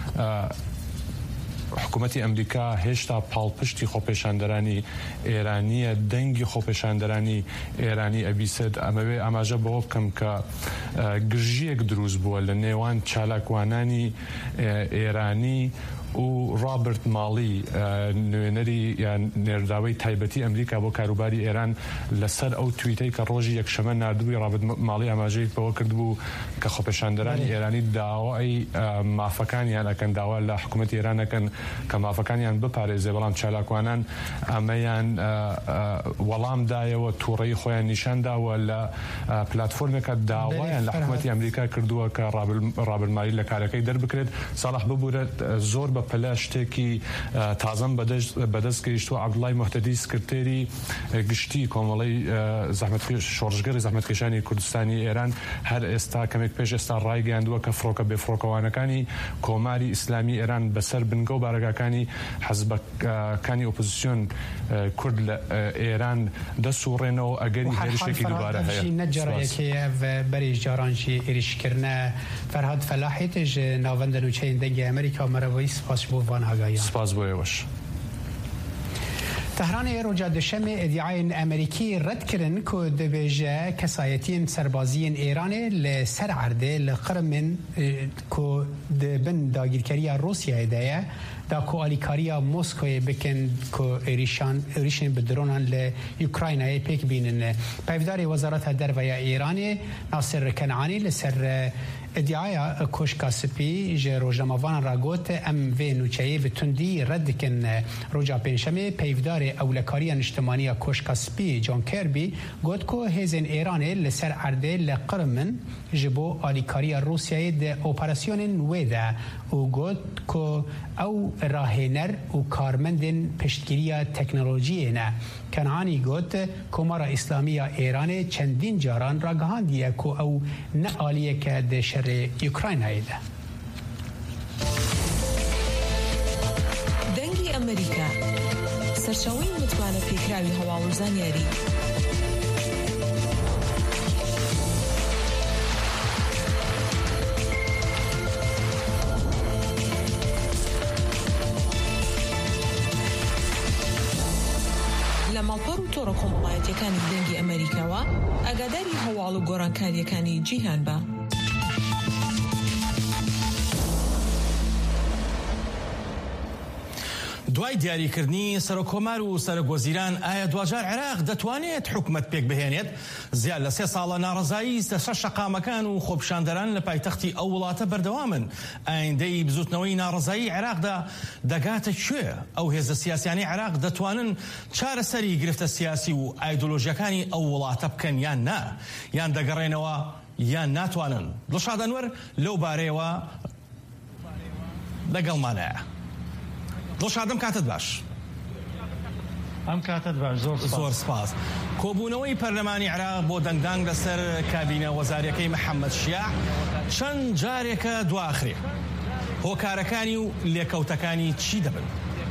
حکوومەتی ئەمریکا هێشتا پاڵپشتی خۆپێشاندەرانی ئێرانیە دەنگی خۆپێشاندەرانی ئێرانی ئەبیسێت ئەمەوێ ئاماژە بەوە بکەم کە گرژیەک دروست بووە لە نێوان چالاکوانانی ئێرانی و ڕابرت ماڵی نوێنەری یان نێرداوی تایبەتی ئەمریکا بۆ کاروباری ئێران لەسەر ئەو تویتەی کە ڕۆژی یەکشەمە نردووی ڕابرت ماڵی ئاماژەی بەوە کردبوو کە خۆپێشاندەرانی ئێرانی داوای مافەکانیان ئەکەن داوا لە حکوومەتی ئێرانەکەن کە مافەکانیان بپارێزێ بەڵام چالاکوانان ئەمەیان وەڵامدایەوە تووڕەی خۆیان نیشانداوە لە پلاتفۆرمێکە داوایان لە حکوومەتی ئەمریکا کردووە کە ڕابرمالی لە کارەکەی دەربکرێت ساڵح ببورێت زۆر بە پەلا شتێکی تازەم بەدەست گەیشتووە عەبدوڵای موحتەدی سکرتێری گشتی کۆمەڵەی شۆڕژگەری زەحمەتکێشانی کوردستانی ئێران هەر ئێستا کەمێک پێش ئێستا ڕایگەیاندووە کە فڕۆکە بێفڕۆکەوانەکانی کۆماری ئیسلامی ئێران بەسەر بنگە و بارگاکانی حەزبەکانی ئۆپۆزیسیۆن کورد لە ئێران دەسوڕێنەوە ئەگەری هێرشێکی دووبارە هەیە نەجارەیەکەیە بەریش جارانشی ئێریشکردنە فەرهاد فەلاحی تێژ ناوەندە نوچەی دەنگی ئەمریکا و مەرەوەی سپاس بۆ وان هاگاییان سپاس بۆ ئێوەش. تهران روجا دشمه ادعای امریکی رد کردن که دبیجه کسایتین سربازیین ایران لسر عرده لقرمن که دبن داگیرکاری روسیه ایده دا که آلیکاری موسکوی بکن که ایریشان بدرونان لأوکراین پیک بینن. پیفدار وزارت درویه ایرانی ناصر کنعانی لسر ادعای کوشکا سپی جه روزنامه‌وان را گفت ام و نوچه‌ای و تندی رد کن روزا پنجشنبه پیفدار اولکاری اجتماعی کوشکا سپی جان کربی گفت که هزین ایران لسر عرده لقرمن جبو آلیکاری روسیه د اپراسیون ویدا و گفت که او راهنر و کارمندن پشتگیری تکنولوژی نه. کنعانی گفت کمار اسلامی ایران چندین جاران را گهاندیه که او نه آلیه که د شر اوکراین ایده. دنگی امریکا سرچاوی متوانه پیکراوی هواوزانیاری ماڵپەڕ و تۆڕە کۆمەڵایەتیەکانی دەنگی ئەمریکاوە ئاگاداری هەواڵ و گۆڕانکاریەکانی جیهان بە. دوای دیاریکردنی سەرۆکۆمار و سەرۆکوەزیران ئایا دوجار عێراق دەتوانێت حکومەت پێک بهێنێت؟ زیاد لە 3 ساڵە ناڕەزایی لەسەر شەقامەکان و خۆپیشاندەران لە پایتەختی ئەو وڵاتە بەردەوامن. ئایندەی بزوتنەوەی ناڕەزایی عێراقدا دەگاتە کوێ؟ ئەو هێزە سیاسیانی عێراق دەتوانن چارەسەری گرفتە سیاسی و ئایدۆلۆژیەکانی ئەو وڵاتە بکەن یان نا؟ یان دەگەڕێنەوە یان ناتوانن؟ دڵشاد ئەنوەر لەو بارەیەوە لەگەڵمانەیە. دڵشادم کاتت باش. ئەم کاتت باش زۆر سپاس. کۆبوونەوەی پەرلەمانی عێراق بۆ دەنگدان لەسەر کابینە وەزاریەکەی محەممەد شیاع چەند جارێکە دواخرێ. هۆکارەکانی و لێکەوتەکانی چی دەبن؟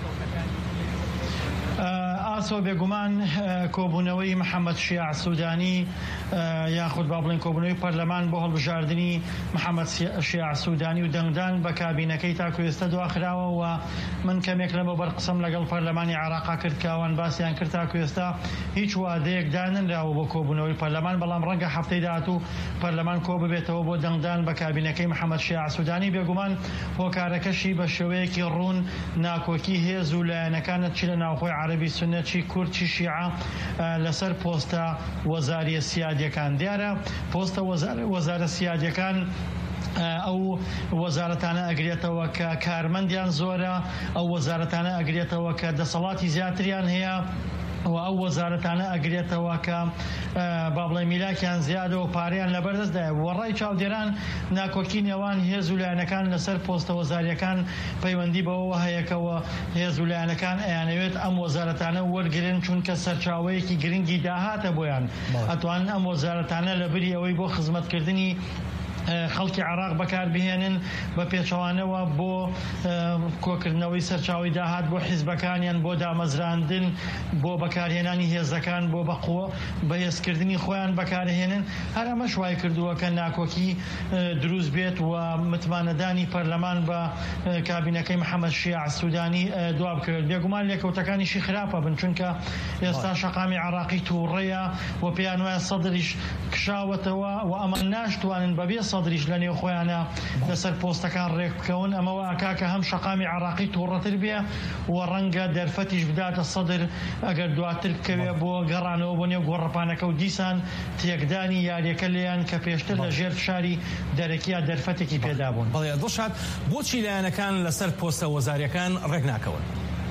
ئاسۆ بێگومان کۆبوونەوەی محەممەد شیاع سوودانی یاخود با بڵێن کۆبوونەوەی پەرلەمان بۆ هەڵبژاردننی محەممەد شیاع سوودانی و دەنگدان بە کابینەکەی تاکو ئێستا دواخراوە و من کەمێک لەمە بەرقسم لەگەڵ پەرلەمانی عێراقا کرد کاوان باسییان کرد تاکو ئێستا هیچ وادەیەک داننراوە بۆ کۆبوونەوەی پەرلەمان بەڵام ڕەنگە هەفتەی داهاتوو پەرلەمان کۆ ببێتەوە بۆ دەنگدان بە کابینەکەی محەممەد شیاع سوودانی. بێگومان هۆکارەکەشی بە شێوەیەکی ڕوون ناکۆکی هێز و لایەنەکانت چی لە ناوخۆی عەرەبی سوننە چی کورد چی شیعە لەسەر پۆستە وەزاریە سیادیەکان دیارە پۆستە وەزارە سیادیەکان ئەو وەزارەتانە ئەگرێتەوە کە کارمەندیان زۆرە، ئەو وەزارەتانە ئەگرێتەوە کە دەسەڵاتی زیاتریان هەیە و ئەو وەزارەتانە ئەگرێتەوە کە با بڵێ میلاکیان زیادە و پارەیان لەبەردەستدایە. وەڕای چاودێران ناکۆکی نێوان هێز و لایەنەکان لەسەر پۆستە وەزاریەکان پەیوەندی بەوە هەیەکەوە هێز و لایەنەکان ئەیانەوێت ئەم وەزارەتانە وەرگرن چونکە سەرچاوەیەکی گرنگی داهاتە بۆیان. ئەتوانن ئەم وەزارەتانە لەبری ئەوەی بۆ خزمەتکردنی خەڵکی عراق بەکاربهێنن بە پێچەوانەوە بۆ کۆکردنەوەی سەرچاوی داهات بۆ حیزبەکانیان، بۆ دامەزراندن، بۆ بەکارهێنانی هێزەکان، بۆ بەهێزکردنی خۆیان بەکارهێنن. هەر ئەمە شوای کردووە کە ناکۆکی دروست بێت و متمانەدانی پەرلەمان بە کابینەکەی محەممەد شیع سوودانی دوا بکرێت. بێگومان لێکەوتەکانیشی خراپە بن چونکە ئێستا شەقامی عراقی تووڕەیە و پێیان وایە سەدریش کشاوەتەوە و ئەمە ناشتوانن بەبێ سەدریش لە نێو خۆیانە لەسەر پۆستەکان ڕێک بکەون. ئەمەوە ئاکاکە هەم شەقامی عراقی تووڕەتر بێ و ڕەنگە دەرفەتیش بداتە سەدر ئەگەر دواتر بکەوێ بۆ گەڕانەوە بۆ نێو گۆڕەپانەکە و دیسان تێکدانی یاریەکە لێیان کە پێشتر لە ژێر فشاری دەرەکیە دەرفەتێکی پێدا بوون. بەڵێ دڵشاد بۆچی لایەنەکان لەسەر پۆستە وەزاریەکان ڕێک ناکەون؟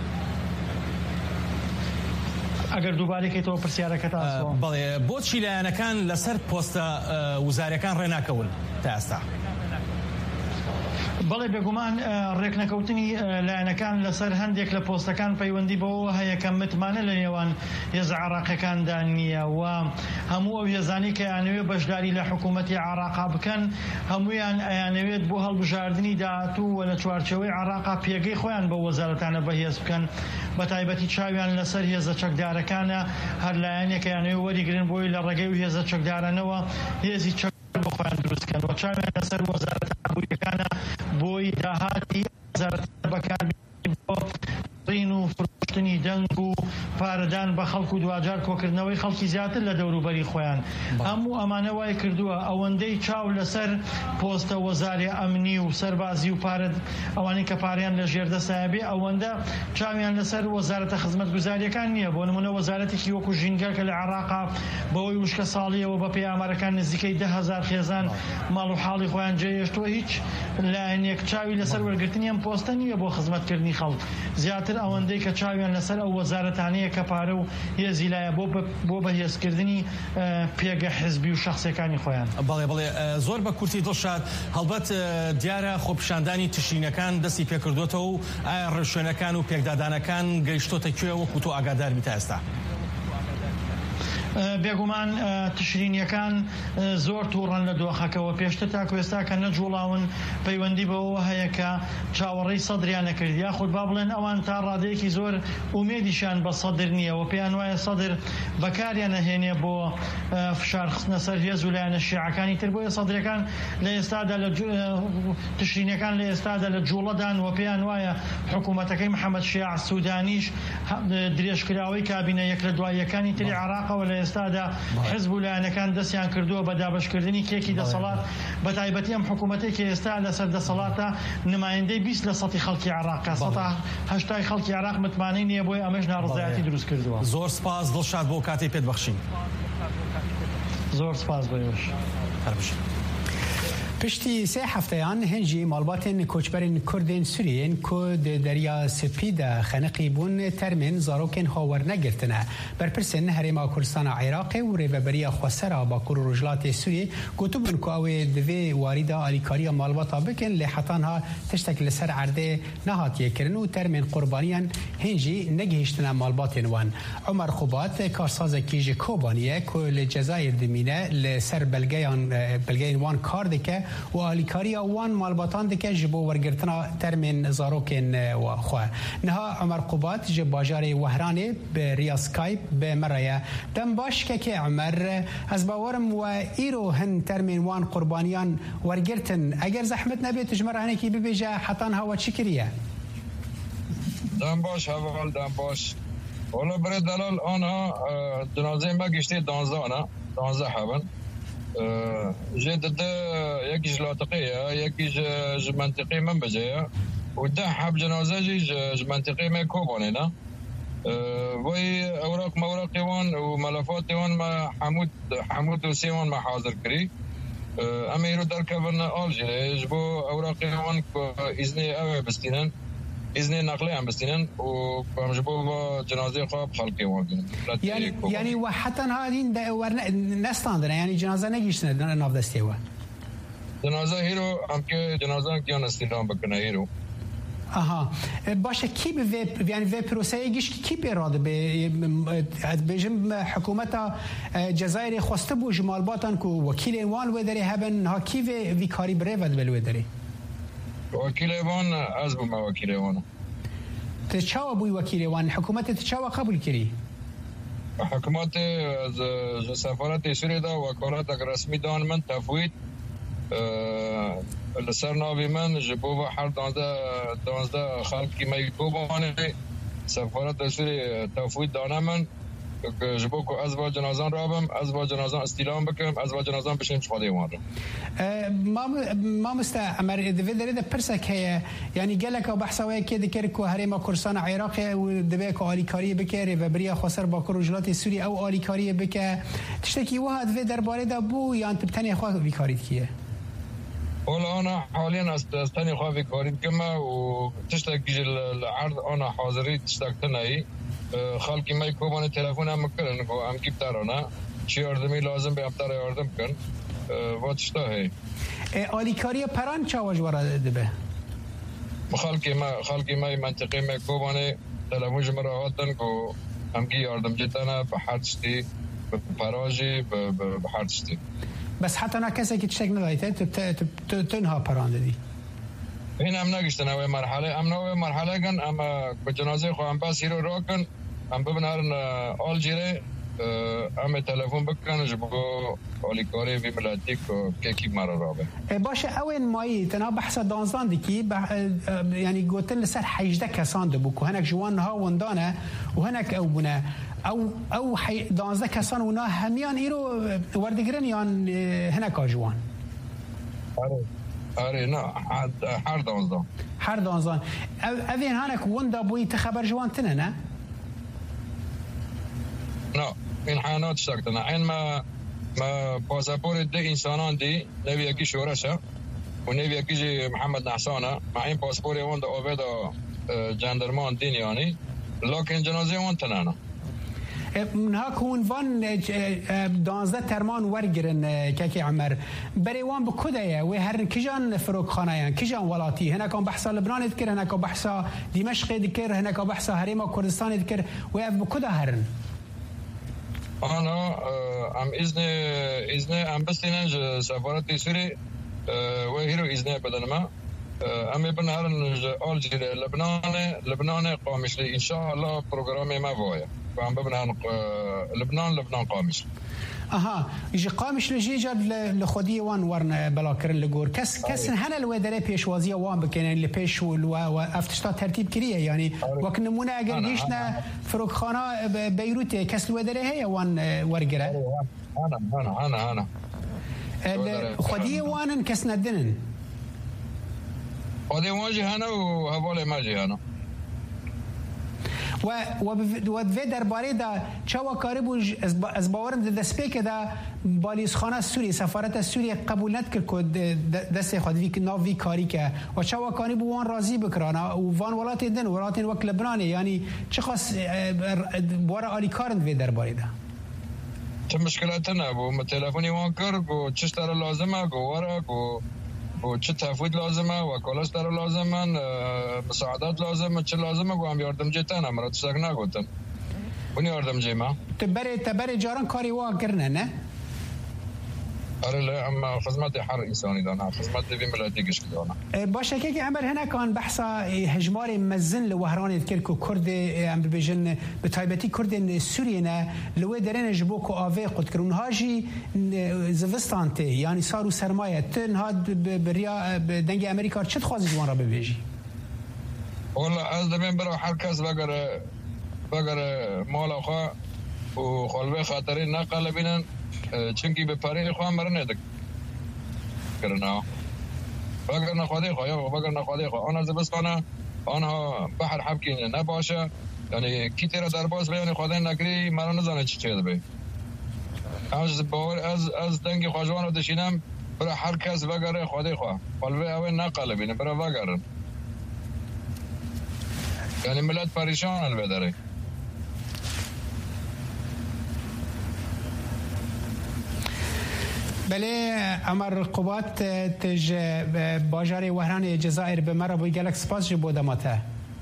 ئەگەر دووبارەکەیتەوە پرسیارەکە تاسەوە. بەڵێ بۆچی لایەنەکان لەسەر پۆستە وەزاریەکان ڕێناکەون تا ئێستا؟ بەڵێ بێگومان ڕێکنەکەوتنی لایەنەکان لەسەر هەندێک لە پۆستەکان پەیوەندی بەوە هەیە کە متمانە لە نێوان هێز عراقیەکاندا نییە و هەموو ئەو هێزانی کە ئەیانەوێت بەشداری لە حکوومەتی عراقا بکەن هەمویان ئەیانەوێت بۆ هەڵبژاردننی داهاتوو و لە چوارچەوەی عراقا پێگەی خۆیان بە وەزارەتانە بەهێز بکەن. بە تایبەتی چاویان لەسەر هێزە چەکدارەکانە هەر لایەنێک ئەیانەوێت وەریگرن بۆی لە ڕێگەی و هێزە چەکدارانەوە هێزی چەک بۆ خۆیان دروستکەن و چاویان لەسەر وەزارەتە ئابووریەکانە بۆی داهاتی وەزارەتە بەکاربێنی بۆ ڕین و فرۆشتنی دەنگ و پارەدان بە خەڵک و دوجار کۆکردنەوەی خەڵکی زیاتر لە دەوروبەری خۆیان. هەموو ئەمانە وای کردووە ئەوەندەی چاو لەسەر پۆستە وەزاری ئەمنی و سەربازی و پارەد ئەوانەی کە پارەیان لە ژێردەسایە بێ ئەوەندە چاویان لەسەر وەزارەتە خزمەتگوزاریەکان نییە. بۆ نمونە وەزارەتێکی وەکو ژینگە کە لە عراقا بەوەی وشکە ساڵیەوە بە پێی ئامارەکان نزیکەی 10,000 خێزان ماڵ و حاڵی خۆیان جێهێشتووە هیچ لایەنێک چاوی لەسەر وەرگرتنی ئەم پۆستە نییە بۆ خزمەتکردنی خەڵک. زیاتر ئەوەندەی کە چاویان لەسەر ئەو وەزارەتانەیە کە پارە و هێزی لایە بۆ بەهێزکردنی پێگە حزبی و شخصیەکانی خۆیان. بەڵێ زۆر بە کورتی دڵشاد هەڵبەت دیارە خۆپیشاندانی تشرینەکان دەستی پێکردوێتەوە و ئایا ڕێشوێنەکان و پێکدادانەکان گەیشتۆتە کوێ وەکو تۆ ئاگاداربی تا ئێستا؟ بێگومان تشرینیەکان زۆر تووڕەن لە دۆخەکەەوە پێشتر تاکو ئێستا کە نەجوڵاون پەیوەندی بەوە هەیە کە چاوەڕێی سەدریان نەکرد یاخود با بڵێن ئەوان تا ڕادەیەکی زۆر ئومێدیشان بە سەدر نییە و پێیان وایە سەدر بەکاریان نەهێنێ بۆ فشارخستنە سەر هێز و لایەنە شیعەکانی تر بۆیە سەدرەکان لە ئێستادا لە تشرینیەکان لە ئێستادا لە جوڵەدان و پێیان وایە حکوومەتەکەی محەممەد شیع سوودانیش درێژکراوەی کابینە یەک لە دواییەکانی تری عراقەوە لە ئێستادا حزب و لایەنەکان دەستیان کردووە بە دابەشکردنی کێکی دەسەڵات بە تایبەتی ئەم حکوومەتێکی ئێستا لەسەر دەسەڵاتە نمایندەی 20 لە سەتی خەڵکی عراقە 180 خەڵکی عراق متمانەی نییە بۆی ئەمەش ناڕزایەتی دروست کردووە. زۆر سپاس دڵشاد بۆ کاتێک پێت بەخشین. زۆر سپاس بەێش. پشتی سه هفتهیان هنجی مالباتن کوچبرین کردین سوریین کود دریا سپید خنقی بون ترمن زاروکن هاور نگرتنه برپرسن هرما کردستان عراق و ریبریا خسرا با کور رجلات سوری گوتوبن کو او دوی واردا الیکاریا مالباتا بکن لحتانها تشتکل سر عرده نهات یکرن و ترمن قربانیان هنجی نگهشتنه مالباتن وان عمر خوبات کارساز کیج کوبانیه کل جزایر دمینه لسر بلگیان وان کار دکه و الیکاریا وان مالباتان دکه جبو ورگرتنا ترمن زاروکن و خو نها عمر قبات جب باجار وهرانه به ریاسکایپ به مرایه دم باش که عمر از باورم و ایرو هن ترمن وان قربانیان ورگرتن اگر زحمت نبیت جمرانه کی ببیجه حتان هوا چکریه دم باش حوال دم باش ولی برای دلال آنها جنازه ما گشته 12 حبن جدد يكيج لاطقية يكيج منطقي منبجية وده حب جنازة جي منطقي ما كوبانينا وي أوراق موراقي وان وملفاتي وان ما حمود وسيوان ما حاضر كري امیر در کبن آلژیره جبو اوراقی وان ایزنی اوه بستینن ایزنی نقلی هم بستینن و جبو با جنازه خواب خلقی وان یعنی و حتی هادین نستاندن یعنی جنازه نگیشتن ناف دستی و جنازه هیرو هم که جنازه کیان استیلام بکنه هیرو آها باشه کی به یعنی و پروسه گیش کی پیراده به بجم حکومت جزایر خواسته بو جمال باتن کو وکیل وان و دری هبن ها کی و کاری بره ود بلو دری وکیل وان از بو ما وکیل وان تشاو بو وکیل وان حکومت تشاو قبول کری حکومت از سفارت سوریه دا وکالت رسمی دان من تفویض لسر ناوی من جبو با هر 12 خلق کی می کوبانه سفارت سوریه تفویض دانه من جبو کو از با جنازان رابم از با جنازان استیلام بکم از با جنازان بشیم خاله وان ما مستعمر دفدر ده پرسک هي يعني قالك بحثوا كده كركو هريما كورسان عراق ودبك علي كاريه بكره وبريا خسر با كروجلات سوري او علي كاريه بك تشتكي واحد في درباره ده بو يعني تبتني اخوا بكاريت كيه والله انا حاليا استني خافي كاريت كما وتشتكي العرض انا حاضري تشتكتني خلقی می کوبان تلفن هم میکنن کو هم کی ترانا چی یاردمی لازم به ابتر یاردم کن واتشتا هی آلیکاری پران چاواج وارد به خلقی می منطقه می کوبان تلفن جمره هاتن کو هم کی یاردم جتنا به حدشتی به پراجی به حدشتی بس حتی نه کسی که تشک ندایته تنها پران دادی این هم نگشتن اوه مرحله کن اما به جنازه خواهم بس هیرو را کن هم ببنارن آل جیره هم تلفون بکن جبو آلیکاری وی ملاتی که کی مرا را به باشه اوین مایی تنها بحث دانزان دی یعنی گوتن لسر 18 کسان دبو که هنک جوان ها وندانه و هنک او بونه او 12 کسان ونا همیان ایرو وردگرن یان هنک آجوان آره نه هر دانزان اوین هنک وندا بوی تخبر جوان تنه نه؟ نه این حانات شکتنه این ما پاسپور ده انسانان دی نوی یکی شورشه و نوی یکی جی محمد نحسانه مع این پاسپور وند آویدا جندرمان دین یعنی لکن جنازه وند تنه منها كون فان 12 ترمان ورگرن که عمر بري وان بكدايا وهر كجان فروق خانايا كجان ولاتي هنا كان بحث لبنان ذكر هنا كان بحث دمشق ذكر هنا كان بحث هريما كردستان ذكر ويف بكدا هرن انا ام اذن ام بستنج سفارت سوري وهيرو اذن بدنما ام بنهرن الجزيره لبنان قامش ان شاء الله برنامج ما فويا فهم ببنان لبنان قامش يجي قامش لجي جاب لخودي وان ورن بلاكر لجور كس هنا الودره بيشوازيه وان بكن اللي بيش وافتشتا ترتيب كريه يعني وكن نمونه اگر جيشنا فروق خانه بيروت كس الودره هي وان ورقره انا خودي وان كس ندنن خودي واجه هنا وهبول ماجي هنا و درباره دا چوا کاری بوج از باورم دسپیک دا بالیسخانه سوریه سفارت سوریه قبول نکرد که دست خود وی ناوی کاری که و چوا کاری بو وان راضی بکرانه و وان ولات دن ولات وک لبنانه یعنی چه خاص بواره آلی کارند وی درباره دا چه مشکلات نه بو تلفنی وان کر بو چشتر لازمه گواره و چه تفویض لازمه وکالت در لازمه مساعدات لازمه چه لازمه گوام یاردم جتن امرات سگ نگوتن اونی یاردم جیما تبری جاران کاری وا کرنه نه آره اما خدمت هر انسانی دانه خدمت وی ملتی گش دانه باشه که عمر هنا کان بحثا هجمار مزن لوهران کرکو کرد ام بجن بتایبتی کرد سوریه نه لو درن جبو کو اوی قد کرون هاجی زوستانته یعنی سارو سرمایه تن هاد بریا دنگ امریکا چه خوازی جوان را ببیجی والله از دبن برا هر کس بگر مال خو و خلوه خاطری نقل بینن چونکی به پاره خواهم مرنه کرنا بگر نخواده خواه یا بگر نخواده خواه آن از بستانه آنها بحر حبکی نباشه یعنی کی تیره در باز بیانی خواده نگری مرا نزانه چی چه بی از دنگ خواجوان رو دشینم برا هر کس بگره خودی خواه قلبه اوه نقل بینه برا بگرن یعنی ملت پریشان بداره. بله امر قوات تج باجار وهران جزائر به مرا بوی گلک سپاس جبو دماته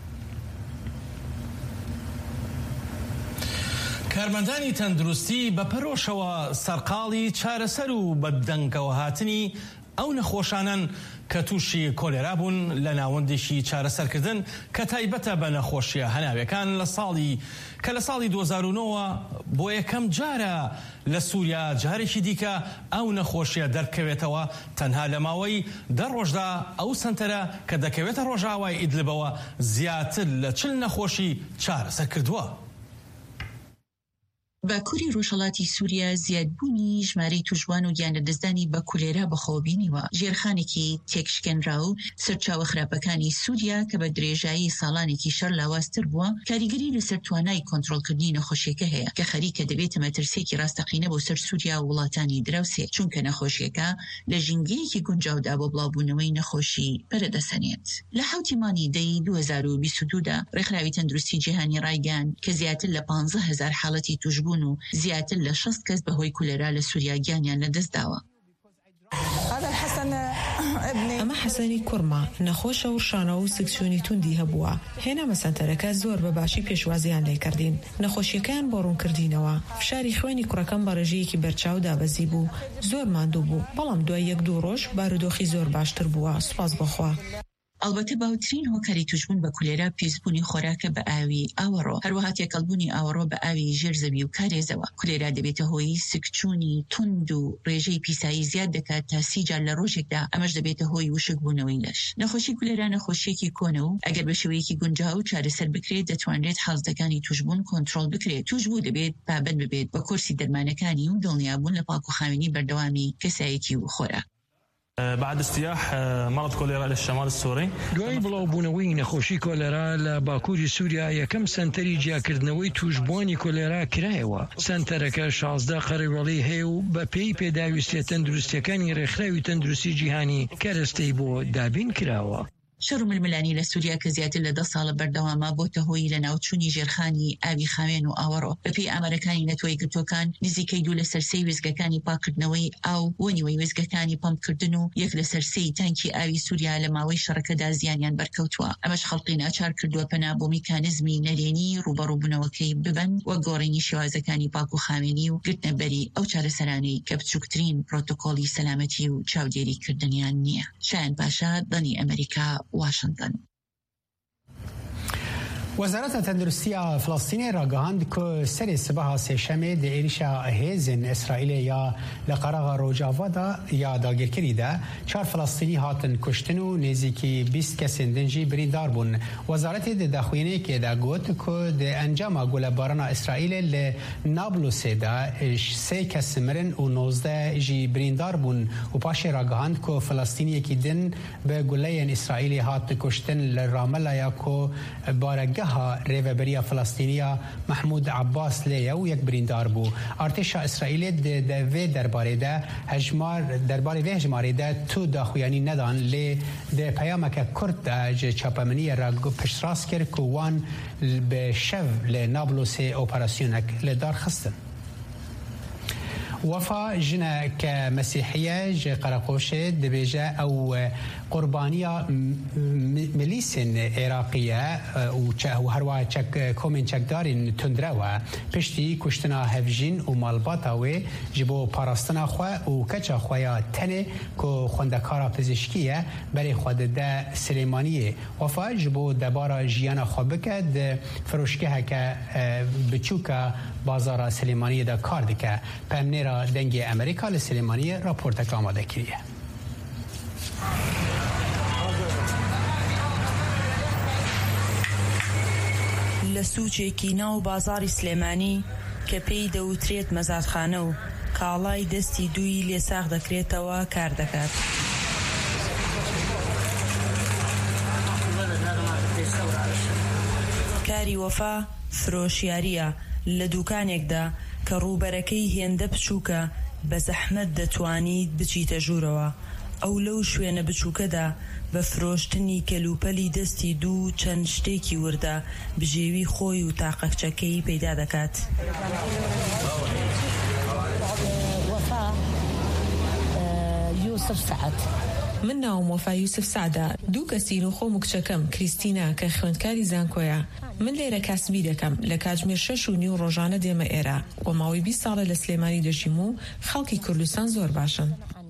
کارمەندانی تەندروستی بە پەرۆشەوە سەرقاڵی چارەسەر و بەدەنگەوە هاتنی ئەو نەخۆشانن کە تووشی کۆلێرا بوون لە ناوەندێکی چارەسەرکردن کە تایبەتە بە نەخۆشیە هەناویەکان لە ساڵی 2009 بۆ یەکەم جارە لە سووریا جارێکی دیکە ئەو نەخۆشیە دەرکەوێتەوە تەنها لە ماوەی 10 ڕۆژدا ئەو سنتەرە کە دەکەوێتە ڕۆژاوای ئیدلبەوە زیاتر لە 40 نەخۆشی چارەسەر کردووە. باکووری ڕۆژهەڵاتی سووریا زیادبوونی ژمارەی توژوان و گیانەدەستدانی بە کولێرا بەخۆبینیوە. ژێرخانێکی تێکشکێنرا و سەرچاوە خراپەکانی سووریا کە بە درێژایی ساڵانێکی شەڕ لاوازتر بووە کاریگەری لەسەر توانای کۆنتڕۆڵکردنی نەخۆشیەکە هەیە کە خەریکە دەبێتە مەترسێکی ڕاستەقینە بۆ سەر سووریا و وڵاتانی دراوسێ چونکە نەخۆشیەکە لە ژینگەیەکی گونجاودا بۆ بڵاوبوونەوەی نەخۆشی بەرەدەسەنێت. لە 7 مانگی دەی 2022دا ڕێکخراوی تەندروستی جیهانی ڕایگەیاند کە زیاتر لە 15,000 حاڵەتی توشبوون و زیاتر لە 60 کەس بەهۆی کولێرا لە سووریا گیانیان لەدەستداوە. ئەمە حەسەنی کوڕمە نەخۆشە و شانە و سکسیۆنی توندی هەبووە هێنامە سەنتەرەکە زۆر بە باشی پێشوازیان لێکردین نەخۆشیەکان بۆ ڕوونکردینەوە فشاری خوێنی کوڕەکەم بە ڕێژەیەکی بەرچاو دابەزی بوو زۆر ماندوو بوو بەڵام دوای 1-2 ڕۆژ بارودۆخی زۆر باشتر بووە سوپاس بەخوا. ئەلبەتە باوترین هۆکاری توشبوون بە کولێرا پێویستبوونی خۆراکە بە ئاوی ئاوەڕۆ هەروەها تێکەڵبوونی ئاوەڕۆ بە ئاوی ژێرزەوی و کارێزەوە. کولێرا دەبێتە هۆی سکچوونی تند و ڕێژەی پیسایی زیاد دەکات تا 30 جار لە ڕۆژێکدا ئەمەش دەبێتە هۆی وشک بوونەوەی لەش. نەخۆشی کولێرا نەخۆشیەکی کۆنە و ئەگەر بە شێوەیەکی گونجاو چارەسەر بکرێت دەتوانرێت حاڵەتەکانی توشبوون کۆنتڕۆڵ بکرێت. توشبوو دەبێت پابەند ببێت بە کورسی دەرمانەکانی و دڵنیابوون لە پاکوخاوێنی بەردەوامی کەسایەتی و خۆراک. بعد اجتياح مرض كوليرا للشمال السوري دوای بڵاوبوونەوەی نەخۆشی کۆلێرا لە باکووری سووریا یەکەم سنتەری جیاکردنەوەی توشبوونی کۆلێرا کرایەوە. سنتەرەکە 16 قەرەوەڵی هەیە و بە پێی پێداویستیە تەندروستیەکانی ڕێکخراوی تەندروستی جیهانی کەرەستەی بۆ دابین کراوە. شەڕ و ململانی لە سووریا کە زیاتر لە 10 ساڵە بەردەوامە بۆتە هۆی لە ناوچوونی ژێرخانی ئاوی خاوێن و ئاوەڕۆ. بەپێی ئامارەکانی نەتۆی گرتوەکان نزیکەی 2 لە سەرسەی وێستگەکانی پاکردنەوەی ئاو وەنیوەی وێستگەکانی پەمپکردن و 1 لە سەرسەی تانکی ئاوی سووریا لە ماوەی شەڕەکەدا زیانیان بەرکەوتووە. ئەمەش خەڵقی ناچار کردووە پەنا بۆ میکانیزمی نەرێنی ڕوبەڕووبوونەوەکەی ببن وە گۆڕینی شێوازەکانی پاکوخاوێنی و گرتنەبەری ئەو چارەسەرانەی کە بچووکترین پرۆتۆکۆلی سەلامەتی و چاودێریکردنیان نییە. شایان پاشا دڵنی ئەمریکا واشنگتن. وزارت تندرستی فلسطین را گهاند که سر صبح سهشنبه در ایریشا هیزن اسرائیل یا لقراغ روجاوا یا داگیرکری ده 4 فلسطینی هاتن کشتن و نزدیکی 20 کس دنجی بریندار بون. وزارت داخوینه که ده گوت که ده انجام گلباران اسرائیل ل نابلس ده 3 کس مرن و 19 جی بریندار بون و پاش را گهاند که فلسطینی که دن به گله اسرائیلی هات کشتن لراملا یا که بارگه ریوبریا فلسطینیا محمود عباس لیا و یک بریندار بو. ارتش اسرائیل د درباره ده هجمار درباره و هجماری ده تو داخویانی ندان لی د پیامک کرد ده چاپمنی را پشتراس کرد که وان به شو لنابلس اپراسیونک لدار خستن. وفا جنا كمسيحية جي قرقوشة دبيجة أو قربانية ميليسن عراقية وهروا كومين چكدارين تندروا پشتی کشتنا هفجین و مالباتاوی جبو پاراستنا خواه و کچا خواه تنه که خوندکارا پزشکیه برای خود ده سلیمانیه. وفا جبو دبارا جیانا خواه بکد فروشگه که بچوکا بازار سلیمانیه ده کار دکه پمنیرا دنگی امریکا لسلیمانیه راپورتک آماده کریه. لە سوچێکی ناو بازاری سلێمانی کە پێی دەوترێت مەزادخانە و کاڵای دەستی دووی لێساغ دەکرێتەوە کار دەکات. کاری وەفا فرۆشیاریە لە دوکانێکدا کە ڕووبەرەکەی هێندە بچووکە بە زەحمەت دەتوانیت بچیتە ژوورەوە ئەو لەو شوێنە بچووکەدا بە فرۆشتنی کەلوپەلی دەستی دوو چەند شتێکی وردە بژێوی خۆی و تاقەکچەکەی پەیدا دەکات. يوسف سعد من ناوم وەفا یوسف سعدە دوو کەسین و خۆم و کچەکەم کریستینا کە خوێندکاری زانکۆیە من لێرە کاسبی دەکەم لە کاتژمێر 6:30 ڕۆژانە دێمە ئێرە و ماوەی 20 ساڵە لە سلێمانی دەژیم و خەڵکی کوردستان زۆر باشن.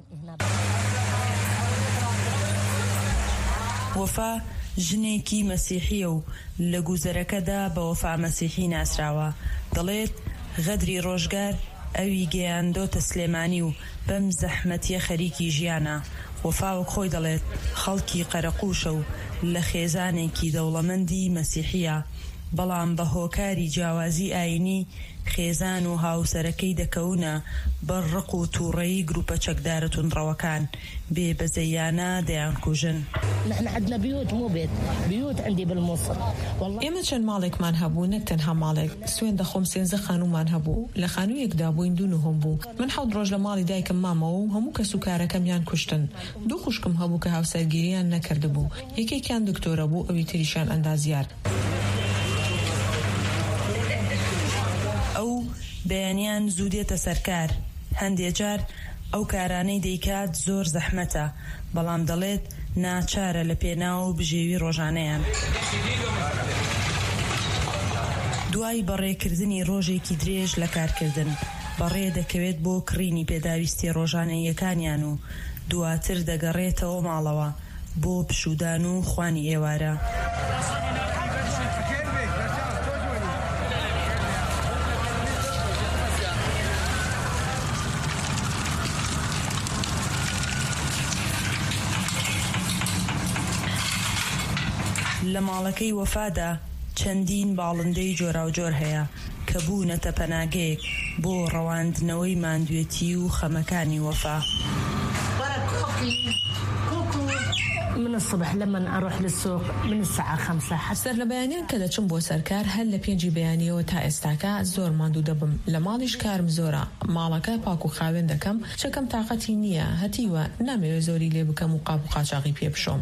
وەفا ژنێکی مەسیحیە و لە گوزەرەکەدا بە وەفا مەسیحی ناسراوە دەڵێت غەدری ڕۆژگار ئەوی گەیاندۆتە سلێمانی و بەم زەحمەتیە خەریکی ژیانە. وەفا وەک خۆی دەڵێت خەڵکی قەرەقوشە و لە خێزانێکی دەوڵەمەندی مەسیحیە بەڵام بە هۆکاری جیاوازی ئاینی خێزان و هاوسەرەکەی دەکەونە بەر ڕق و تووڕەیی گروپە چەکدارە توندڕەوەکان بێ بەزەیانە دەیانکوژن. نحن عندنا بيوت مو بيوت عندي بالموصل ئێمە چەند ماڵێکمان هەبوو نەک تەنها ماڵێک سوێن دەخۆم 13 خانومان هەبوو لە خانوویەکدا بووین 2 نوهم بوو من 7 ڕۆژ لە ماڵی دایکم مامەوە و هەموو کەس و کارەکەمیان کوشتن 2 خوشکم هەبوو کە هاوسەرگیریان نەکرده بوو یەکێکیان دکتۆرە بوو ئەوی تریشان ئەندازیار. ئەو بەیانیان زوو دێتە سەرکار هەندێک جار ئەو کارانەی دەیکات زۆر زەحمەتە بەڵام دەڵێت ناچارە لە پێناو بژێوی ڕۆژانەیان. دوای بەڕێکردنی ڕۆژێکی درێژ لە کارکردن بەڕێ دەکەوێت بۆ کڕینی پێداویستی ڕۆژانەیەکانیان و دواتر دەگەڕێتەوە ماڵەوە بۆ پشودان و خوانی ئێوارە. لە ماڵەکەی وەفادا چەندین باڵندەی جۆراوجۆر هەیە کە بوونەتە پەناگەیەک بۆ ڕەواندنەوەی ماندوێتی و خەمەکانی وەفا. من الصبح لما أروح للسوق من الساعة 5 حسر لبيانيان كذا چم بو سركار هل لبينجي بيانيو تا استاكا زور ماندو دبم لماليش كارم زورا مالكا باكو خاوين دكم چكم طاقتي نية هتيوة نامي زوري لي بكم وقابو قاچاقي بيبشوم.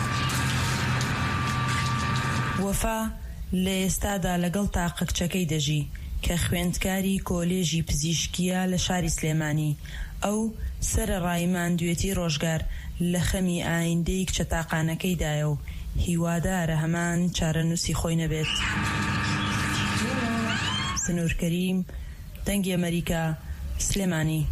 وەفا لە ئێستادا لەگەڵ تاقەکچەکەی دەژی کە خوێندکاری کۆلێژی پزیشکیە لە شاری سلێمانی ئەو سەرەڕای ماندوێتی ڕۆژگار لە خەمی ئایندەی کچە تاقانەکەیدایە و هیوادارە هەمان چارەنووسی خۆی نەبێت. سنوور کەریم دەنگی ئەمریکا سلێمانی.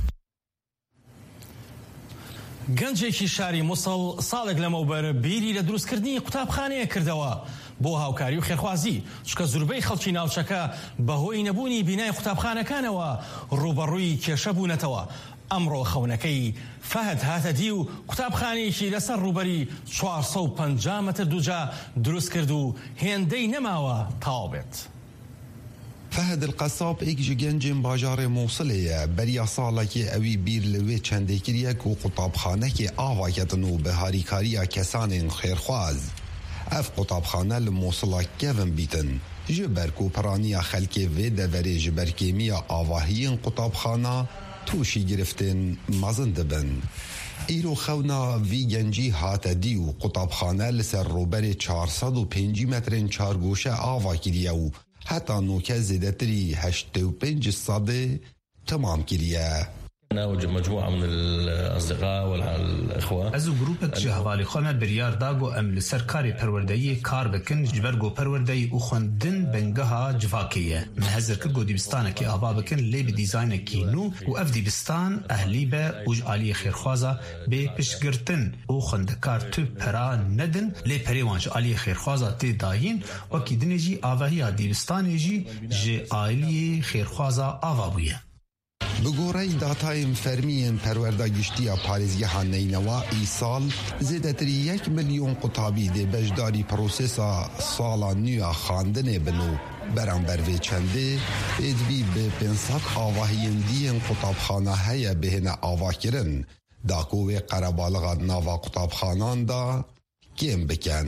گەنجێکی شاری مووسڵ ساڵێک لەمەوبەر بیری لە دروستکردنی قوتابخانەیە کردەوە بۆ هاوکاری و خێرخوازی چکە زوربەی خەڵکی ناوچەکە بەهۆی نەبوونی بینای قوتابخانەکانەوە ڕوبەڕووی کێشە بوونەتەوە. ئەمڕۆ خەونەکەی فەهد هاتە دی و قوتابخانەیەکی لەسەر ڕوبەری 450 مەتر دووجا دروست کرد و هێندەی نەماوە تاو بێت. فهد القصاب ایک جگنجین باجار موصله بریا سالا که اوی بیر لوی چنده کریک و قطابخانه که آوایتن و به هاریکاریا کسان خیرخواز اف قطابخانه لموصله کون بیتن جبرکو پرانیا خلک و دوری جبرکیمیا آواهین قطابخانه توشی گرفتن مزند بن ایرو خونا وی گنجی هات دی و قطابخانه لسر روبر 450 مترین چارگوشه آوا کریه و حتی نوکه زیدتری 85 صده تمام کریه. أنا ومجموعة من الأصدقاء والأخوة أزو جروبك جهوالي خلنا بريار داغو أم لسركاري پروردهي كار بكن جبرگو پروردهي وخندن بنگها جفاكية مهزر كرگو ديبستانه كي آبا بكن لي بديزاينه كي نو و اف ديبستان أهلي با وج آلي خيرخوازا بي پشگرتن وخندكار تو پرا ندن لي پريوانج آلي خيرخوازا تي داين وكي دنجي آواهي ديبستانه جي جي آلي خيرخوازا آوا بويه. بگوره داتای فرمی پروردگشتی پارێزگەها نینەوە ئیساڵ زێدەتری 1 ملیۆن قوتابی دێ بەشداری پرۆسێسا ساڵا نوێ خاندنێ بن و بەرامبەر vê çendê pêdivî bi 500 avahiyên dîyên qutabxana heye bihêne avakirin da ku wê qerebalığa nava qutabxanan da kêm bikin.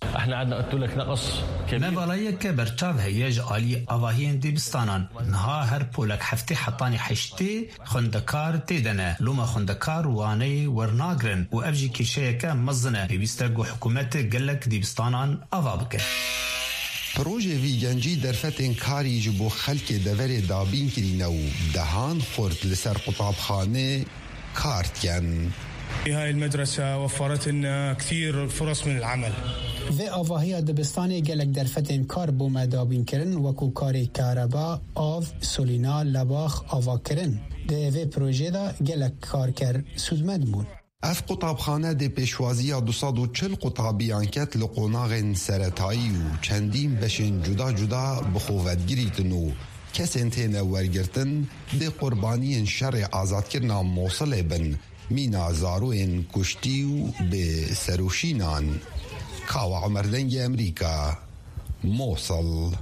احنا عندنا قلت لك نقص كبير. ما بلايك برتاب هيج آلي أواهين دبستانان نها هر بولك حفتي حطاني حشتي خندكار تيدنا لوما خندكار واني ورناغرن وأبجي كيشيكا مزنة بيسترقو حكومت قلك دبستانان أفابك. پروژه ویگنجی در فتن کاری جبو خلک دور دابین کرینه و دهان خورد لسر قطابخانه كارتيان. هاي المدرسة وفرت لنا كثير فرص من العمل. في آواهی دبستانی گلک در فتن کار بو مدابین کرن وکو کاری کاربا آف سولینا لباخ آوا کرن. ده في پروژه دا گلک کار کر سودمند بون. اف قطابخانه ده پیشوازی 240 قطابیان کت لقوناغ سرطایی و چندین بشن جدا جدا بخوودگیری تنو کسین تینه ورگرتن ده قربانی شر آزاد کرنا موصل بن مینا زاروین کشتی و به سروشینان. کاوا عمردنگ امریکا موصل.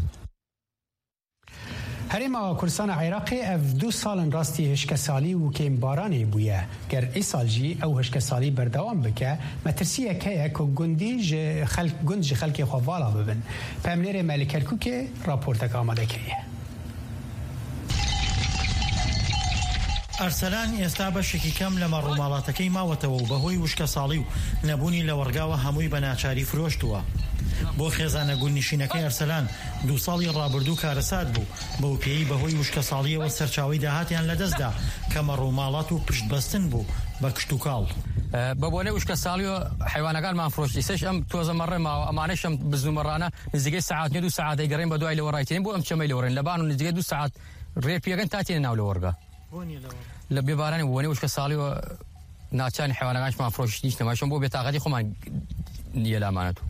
هرما کردستان عراقی اف 2 سال راستی هشکسالی و کم بارانی بویه گر ای سال جی او هشکسالی بردوام بکه مترسیه که گنج خلق خوالا ببن پامنیر ملک کرکوک راپورتک آماده کریه. ئەرسەلان ئێستا بەشێکی کەم لە مەڕووماڵاتەکەی ماوەتەوە و بەهۆی وشکە ساڵی و نەبوونی لە وەرگاوە هەمووی بە ناچاری فرۆشتووە. بۆ خێزانە گوندنشینەکەی ئەرسەلان 2 ساڵی ڕابردوو کارەسات بوو بەو پێی بەهۆی وشکە ساڵیەوە سەرچاوی داهاتیان لەدەستدا کە مەڕووماڵات و پشتبەستن بوو بە کشت و کاڵ. بە بۆنەی وشکە ساڵیەوە حیوانەکانمان فرۆشتی سێش ئەم تۆزە مەڕێماوە ئەمانەشم بزنومەڕانە نزیگەی سەعات 2 ساعات دەیگەڕین بە دوای لە وەڕایتین بۆ ئەم چەمەی لەوەڕێن لەبان و نزیگەی 2 ساعات ڕێپیەکەن تاتێنە ناو لە وەرگا لە بێبارانی بوونی وشکە ساڵیەوە ناچانی حیوانەکانشمان فرۆشتی نەماشم بۆ بێتاقەتی خۆمان نییە لامانەت.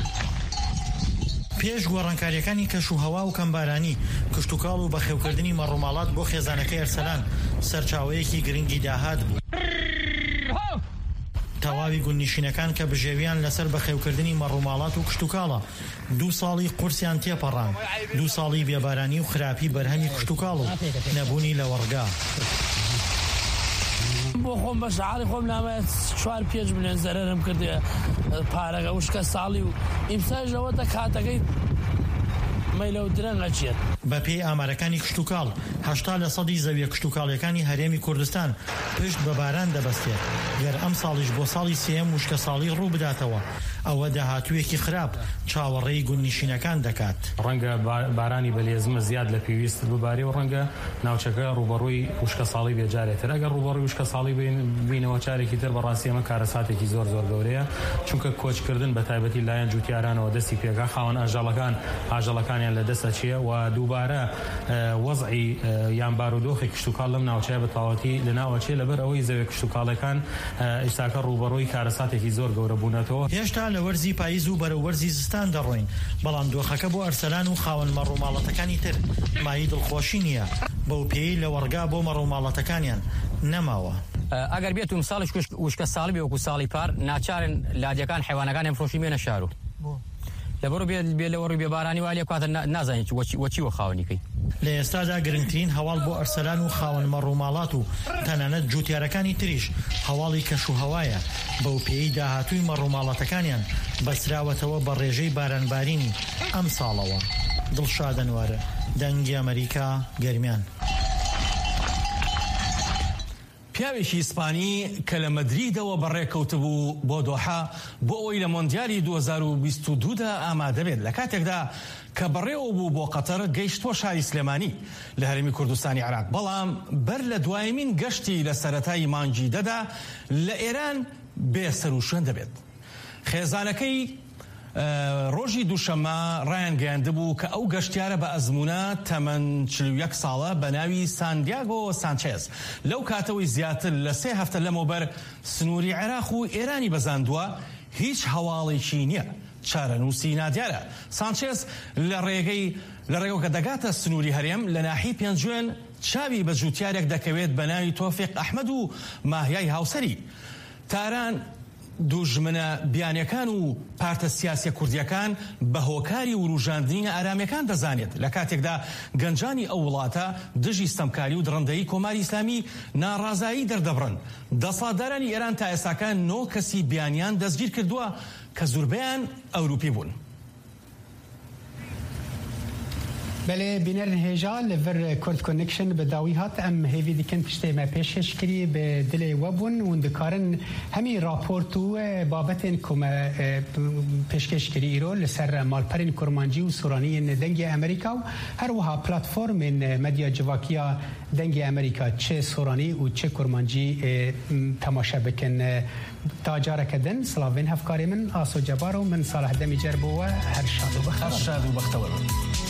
پێش گۆڕانکاریەکانی کەش و هەوا و کەمبارانی کشتتوکاڵ و بەخێوکردنی مەڕووماڵات بۆ خێزانەکەی ئەرسەلان سەرچاوەیەکی گرنگی داهات بوو. تەواوی گوندنشینەکان کە بژێویان لەسەر بەخێوکردنی مەڕووماڵات و کشتتوکاڵە 2 ساڵی قورسیان تێپەڕان 2 ساڵی بێبارانی و خراپی بەرهەمی کشتتوکاڵ و نەبوونی لە وەرگا. بۆ خۆم بە شعاری خۆم نامەوێت 4 پێچ بنێن زەرەرم کردێ پارەکە وشکە ساڵی و ئیمساژەوەتە کاتەکەی مەیلە و درەنگە چێت. بە پێی ئامارەکانی کشتتوکاڵ 80% زەویە کشتتوکاڵیەکانی هەرێمی کوردستان پشت بە باران دەبەستێت گەر ئەم ساڵیش بۆ ساڵی سێم وشکە ساڵی ڕوو بداتەوە ئەوە داهاتوویەکی خراپ چاوەڕێی گوندنشینەکان دەکات. ڕەنگە بارانی بەلێزمە زیاد لە پێویست ببارێ و ڕەنگە ناوچەکە ڕوبەڕووی وشکە ساڵی بێجارێتتر ئەگەر ڕوبەڕووی وشکە ساڵی بینەوە چارێکی تر بەڕاستی ئەمە کارەساتێکی زۆر گەورەیە چونکە کۆچکردن بە تایبەتی لایەن جوتیارانەوە دەستی پێگا خاوەن ئاژەڵەکانیان لە دەستە چیە و دووبارە وەزعی یان بارودۆخی کشتتوکاڵ لەم ناوچەیە بە تەواوەتی لە ناوەچێ لەبەر ئەوەی زەوێ کشتتوکاڵەکان ئێستاکە ڕوبەڕووی کارەساتێکی زۆر گەورە بوونەتەوە. هێشتا لە وەرزی پاییز و بەرەو وەرزی زستان دەڕۆین بەڵام دۆخەکە بۆ ئەرسەلان و خاوەن مەڕووماڵەتەکانی تر مای دڵخۆشی نییە بەو پێی لە وەرگا بۆ مەڕووماڵەتەکانیان نەماوە. ئەگەر بێت و مساڵش وشکە ساڵی بێ وەکو ساڵی پار ناچارن لادیەکان حیوانەکان فرۆشی مێنە شارو لەبەرۆ بێ لە وەڕووی بێبارانی وای لێ کاتە نازانیت وەچیوە خاوەنیکەی. لە ئێستادا گرنگترین هەواڵ بۆ ئەرسەلان و خاوەن مەڕووماڵات و تەنانەت جوتیارەکانی تریش هەواڵی کەش و هەوایە بەو پێی داهاتووی مەڕووماڵەتەکانیان بەسراوەتەوە بە ڕێژەی بارانبارینی ئەم ساڵەوە. دڵشادەنوارە دەنگی ئەمریکا گەرمیان. پیاوێکی ئیسپانی کە لە مەدریدەوە بەڕێکەوتبوو بۆ دۆحا بۆ ئەوەی لە مۆندیالی 2022دا ئامادە بێت لە کاتێکدا کە بەڕێوە بوو بۆ قەتەر گەیشتوە شاری سلێمانی لە هەرێمی کوردستانی عێراق بەڵام بەر لە دوایمین گەشتی لە سەرەتای مانگی دەدا لە ئێران بێسەر و شوێن دەبێت. خێزانەکەی ڕۆژی دووشەمە ڕایان گەیاندبوو کە ئەو گەشتیارە بە ئەزمونە تەمەن 41 ساڵە بە ناوی ساندیاگۆ سانچێز لەو کاتەوەی زیاتر لە 3 هەفتە لەمەوبەر سنووری عێراق و ئێرانی بەزاندووە هیچ هەواڵێکی نییە. چارەنووسی نادیارە سانچێز لە ڕێگەو کە دەگاتە سنووری هەرێم لە ناحی پێنجوێن چاوی بە جوتیارێک دەکەوێت بە ناوی تۆفیق ئەحمەد و ماهیای هاوسەری. تاران دوژمنە بیانیەکان و پارتە سیاسی کوردیەکان بە هۆکاری و ڕوژاندنی ئارامیەکان دەزانێت لە کاتێکدا گەنجانی ئەو وڵاتە دژی ستەمکاری و درڕندەی کۆماری ئیسلامی ناڕازایی دەردەبڕن. دەسەڵاتدارانی ئێران تا ئێستاکە 9 کەسی بیانیان دەستگیر کردووە کە زۆربیان ئەوروپی بوون. بله بینر هجا لور کرد کنکشن به داویات ام هیوی دیکن پشته ما پیشش کری به دل وبون و دکارن همی راپورتو بابتن کم پیشکش کری ایرو لسر مالپرین کرمانجی و سورانی دنگ امریکا و هر وها پلتفرم مدیا جواکیا دنگ امریکا چه سورانی و چه کرمانجی تماشا بکن تاجاره کدن سلاوین هفکاری من آسو جبارو من صالح دمی جربو و هر شاد و بختور.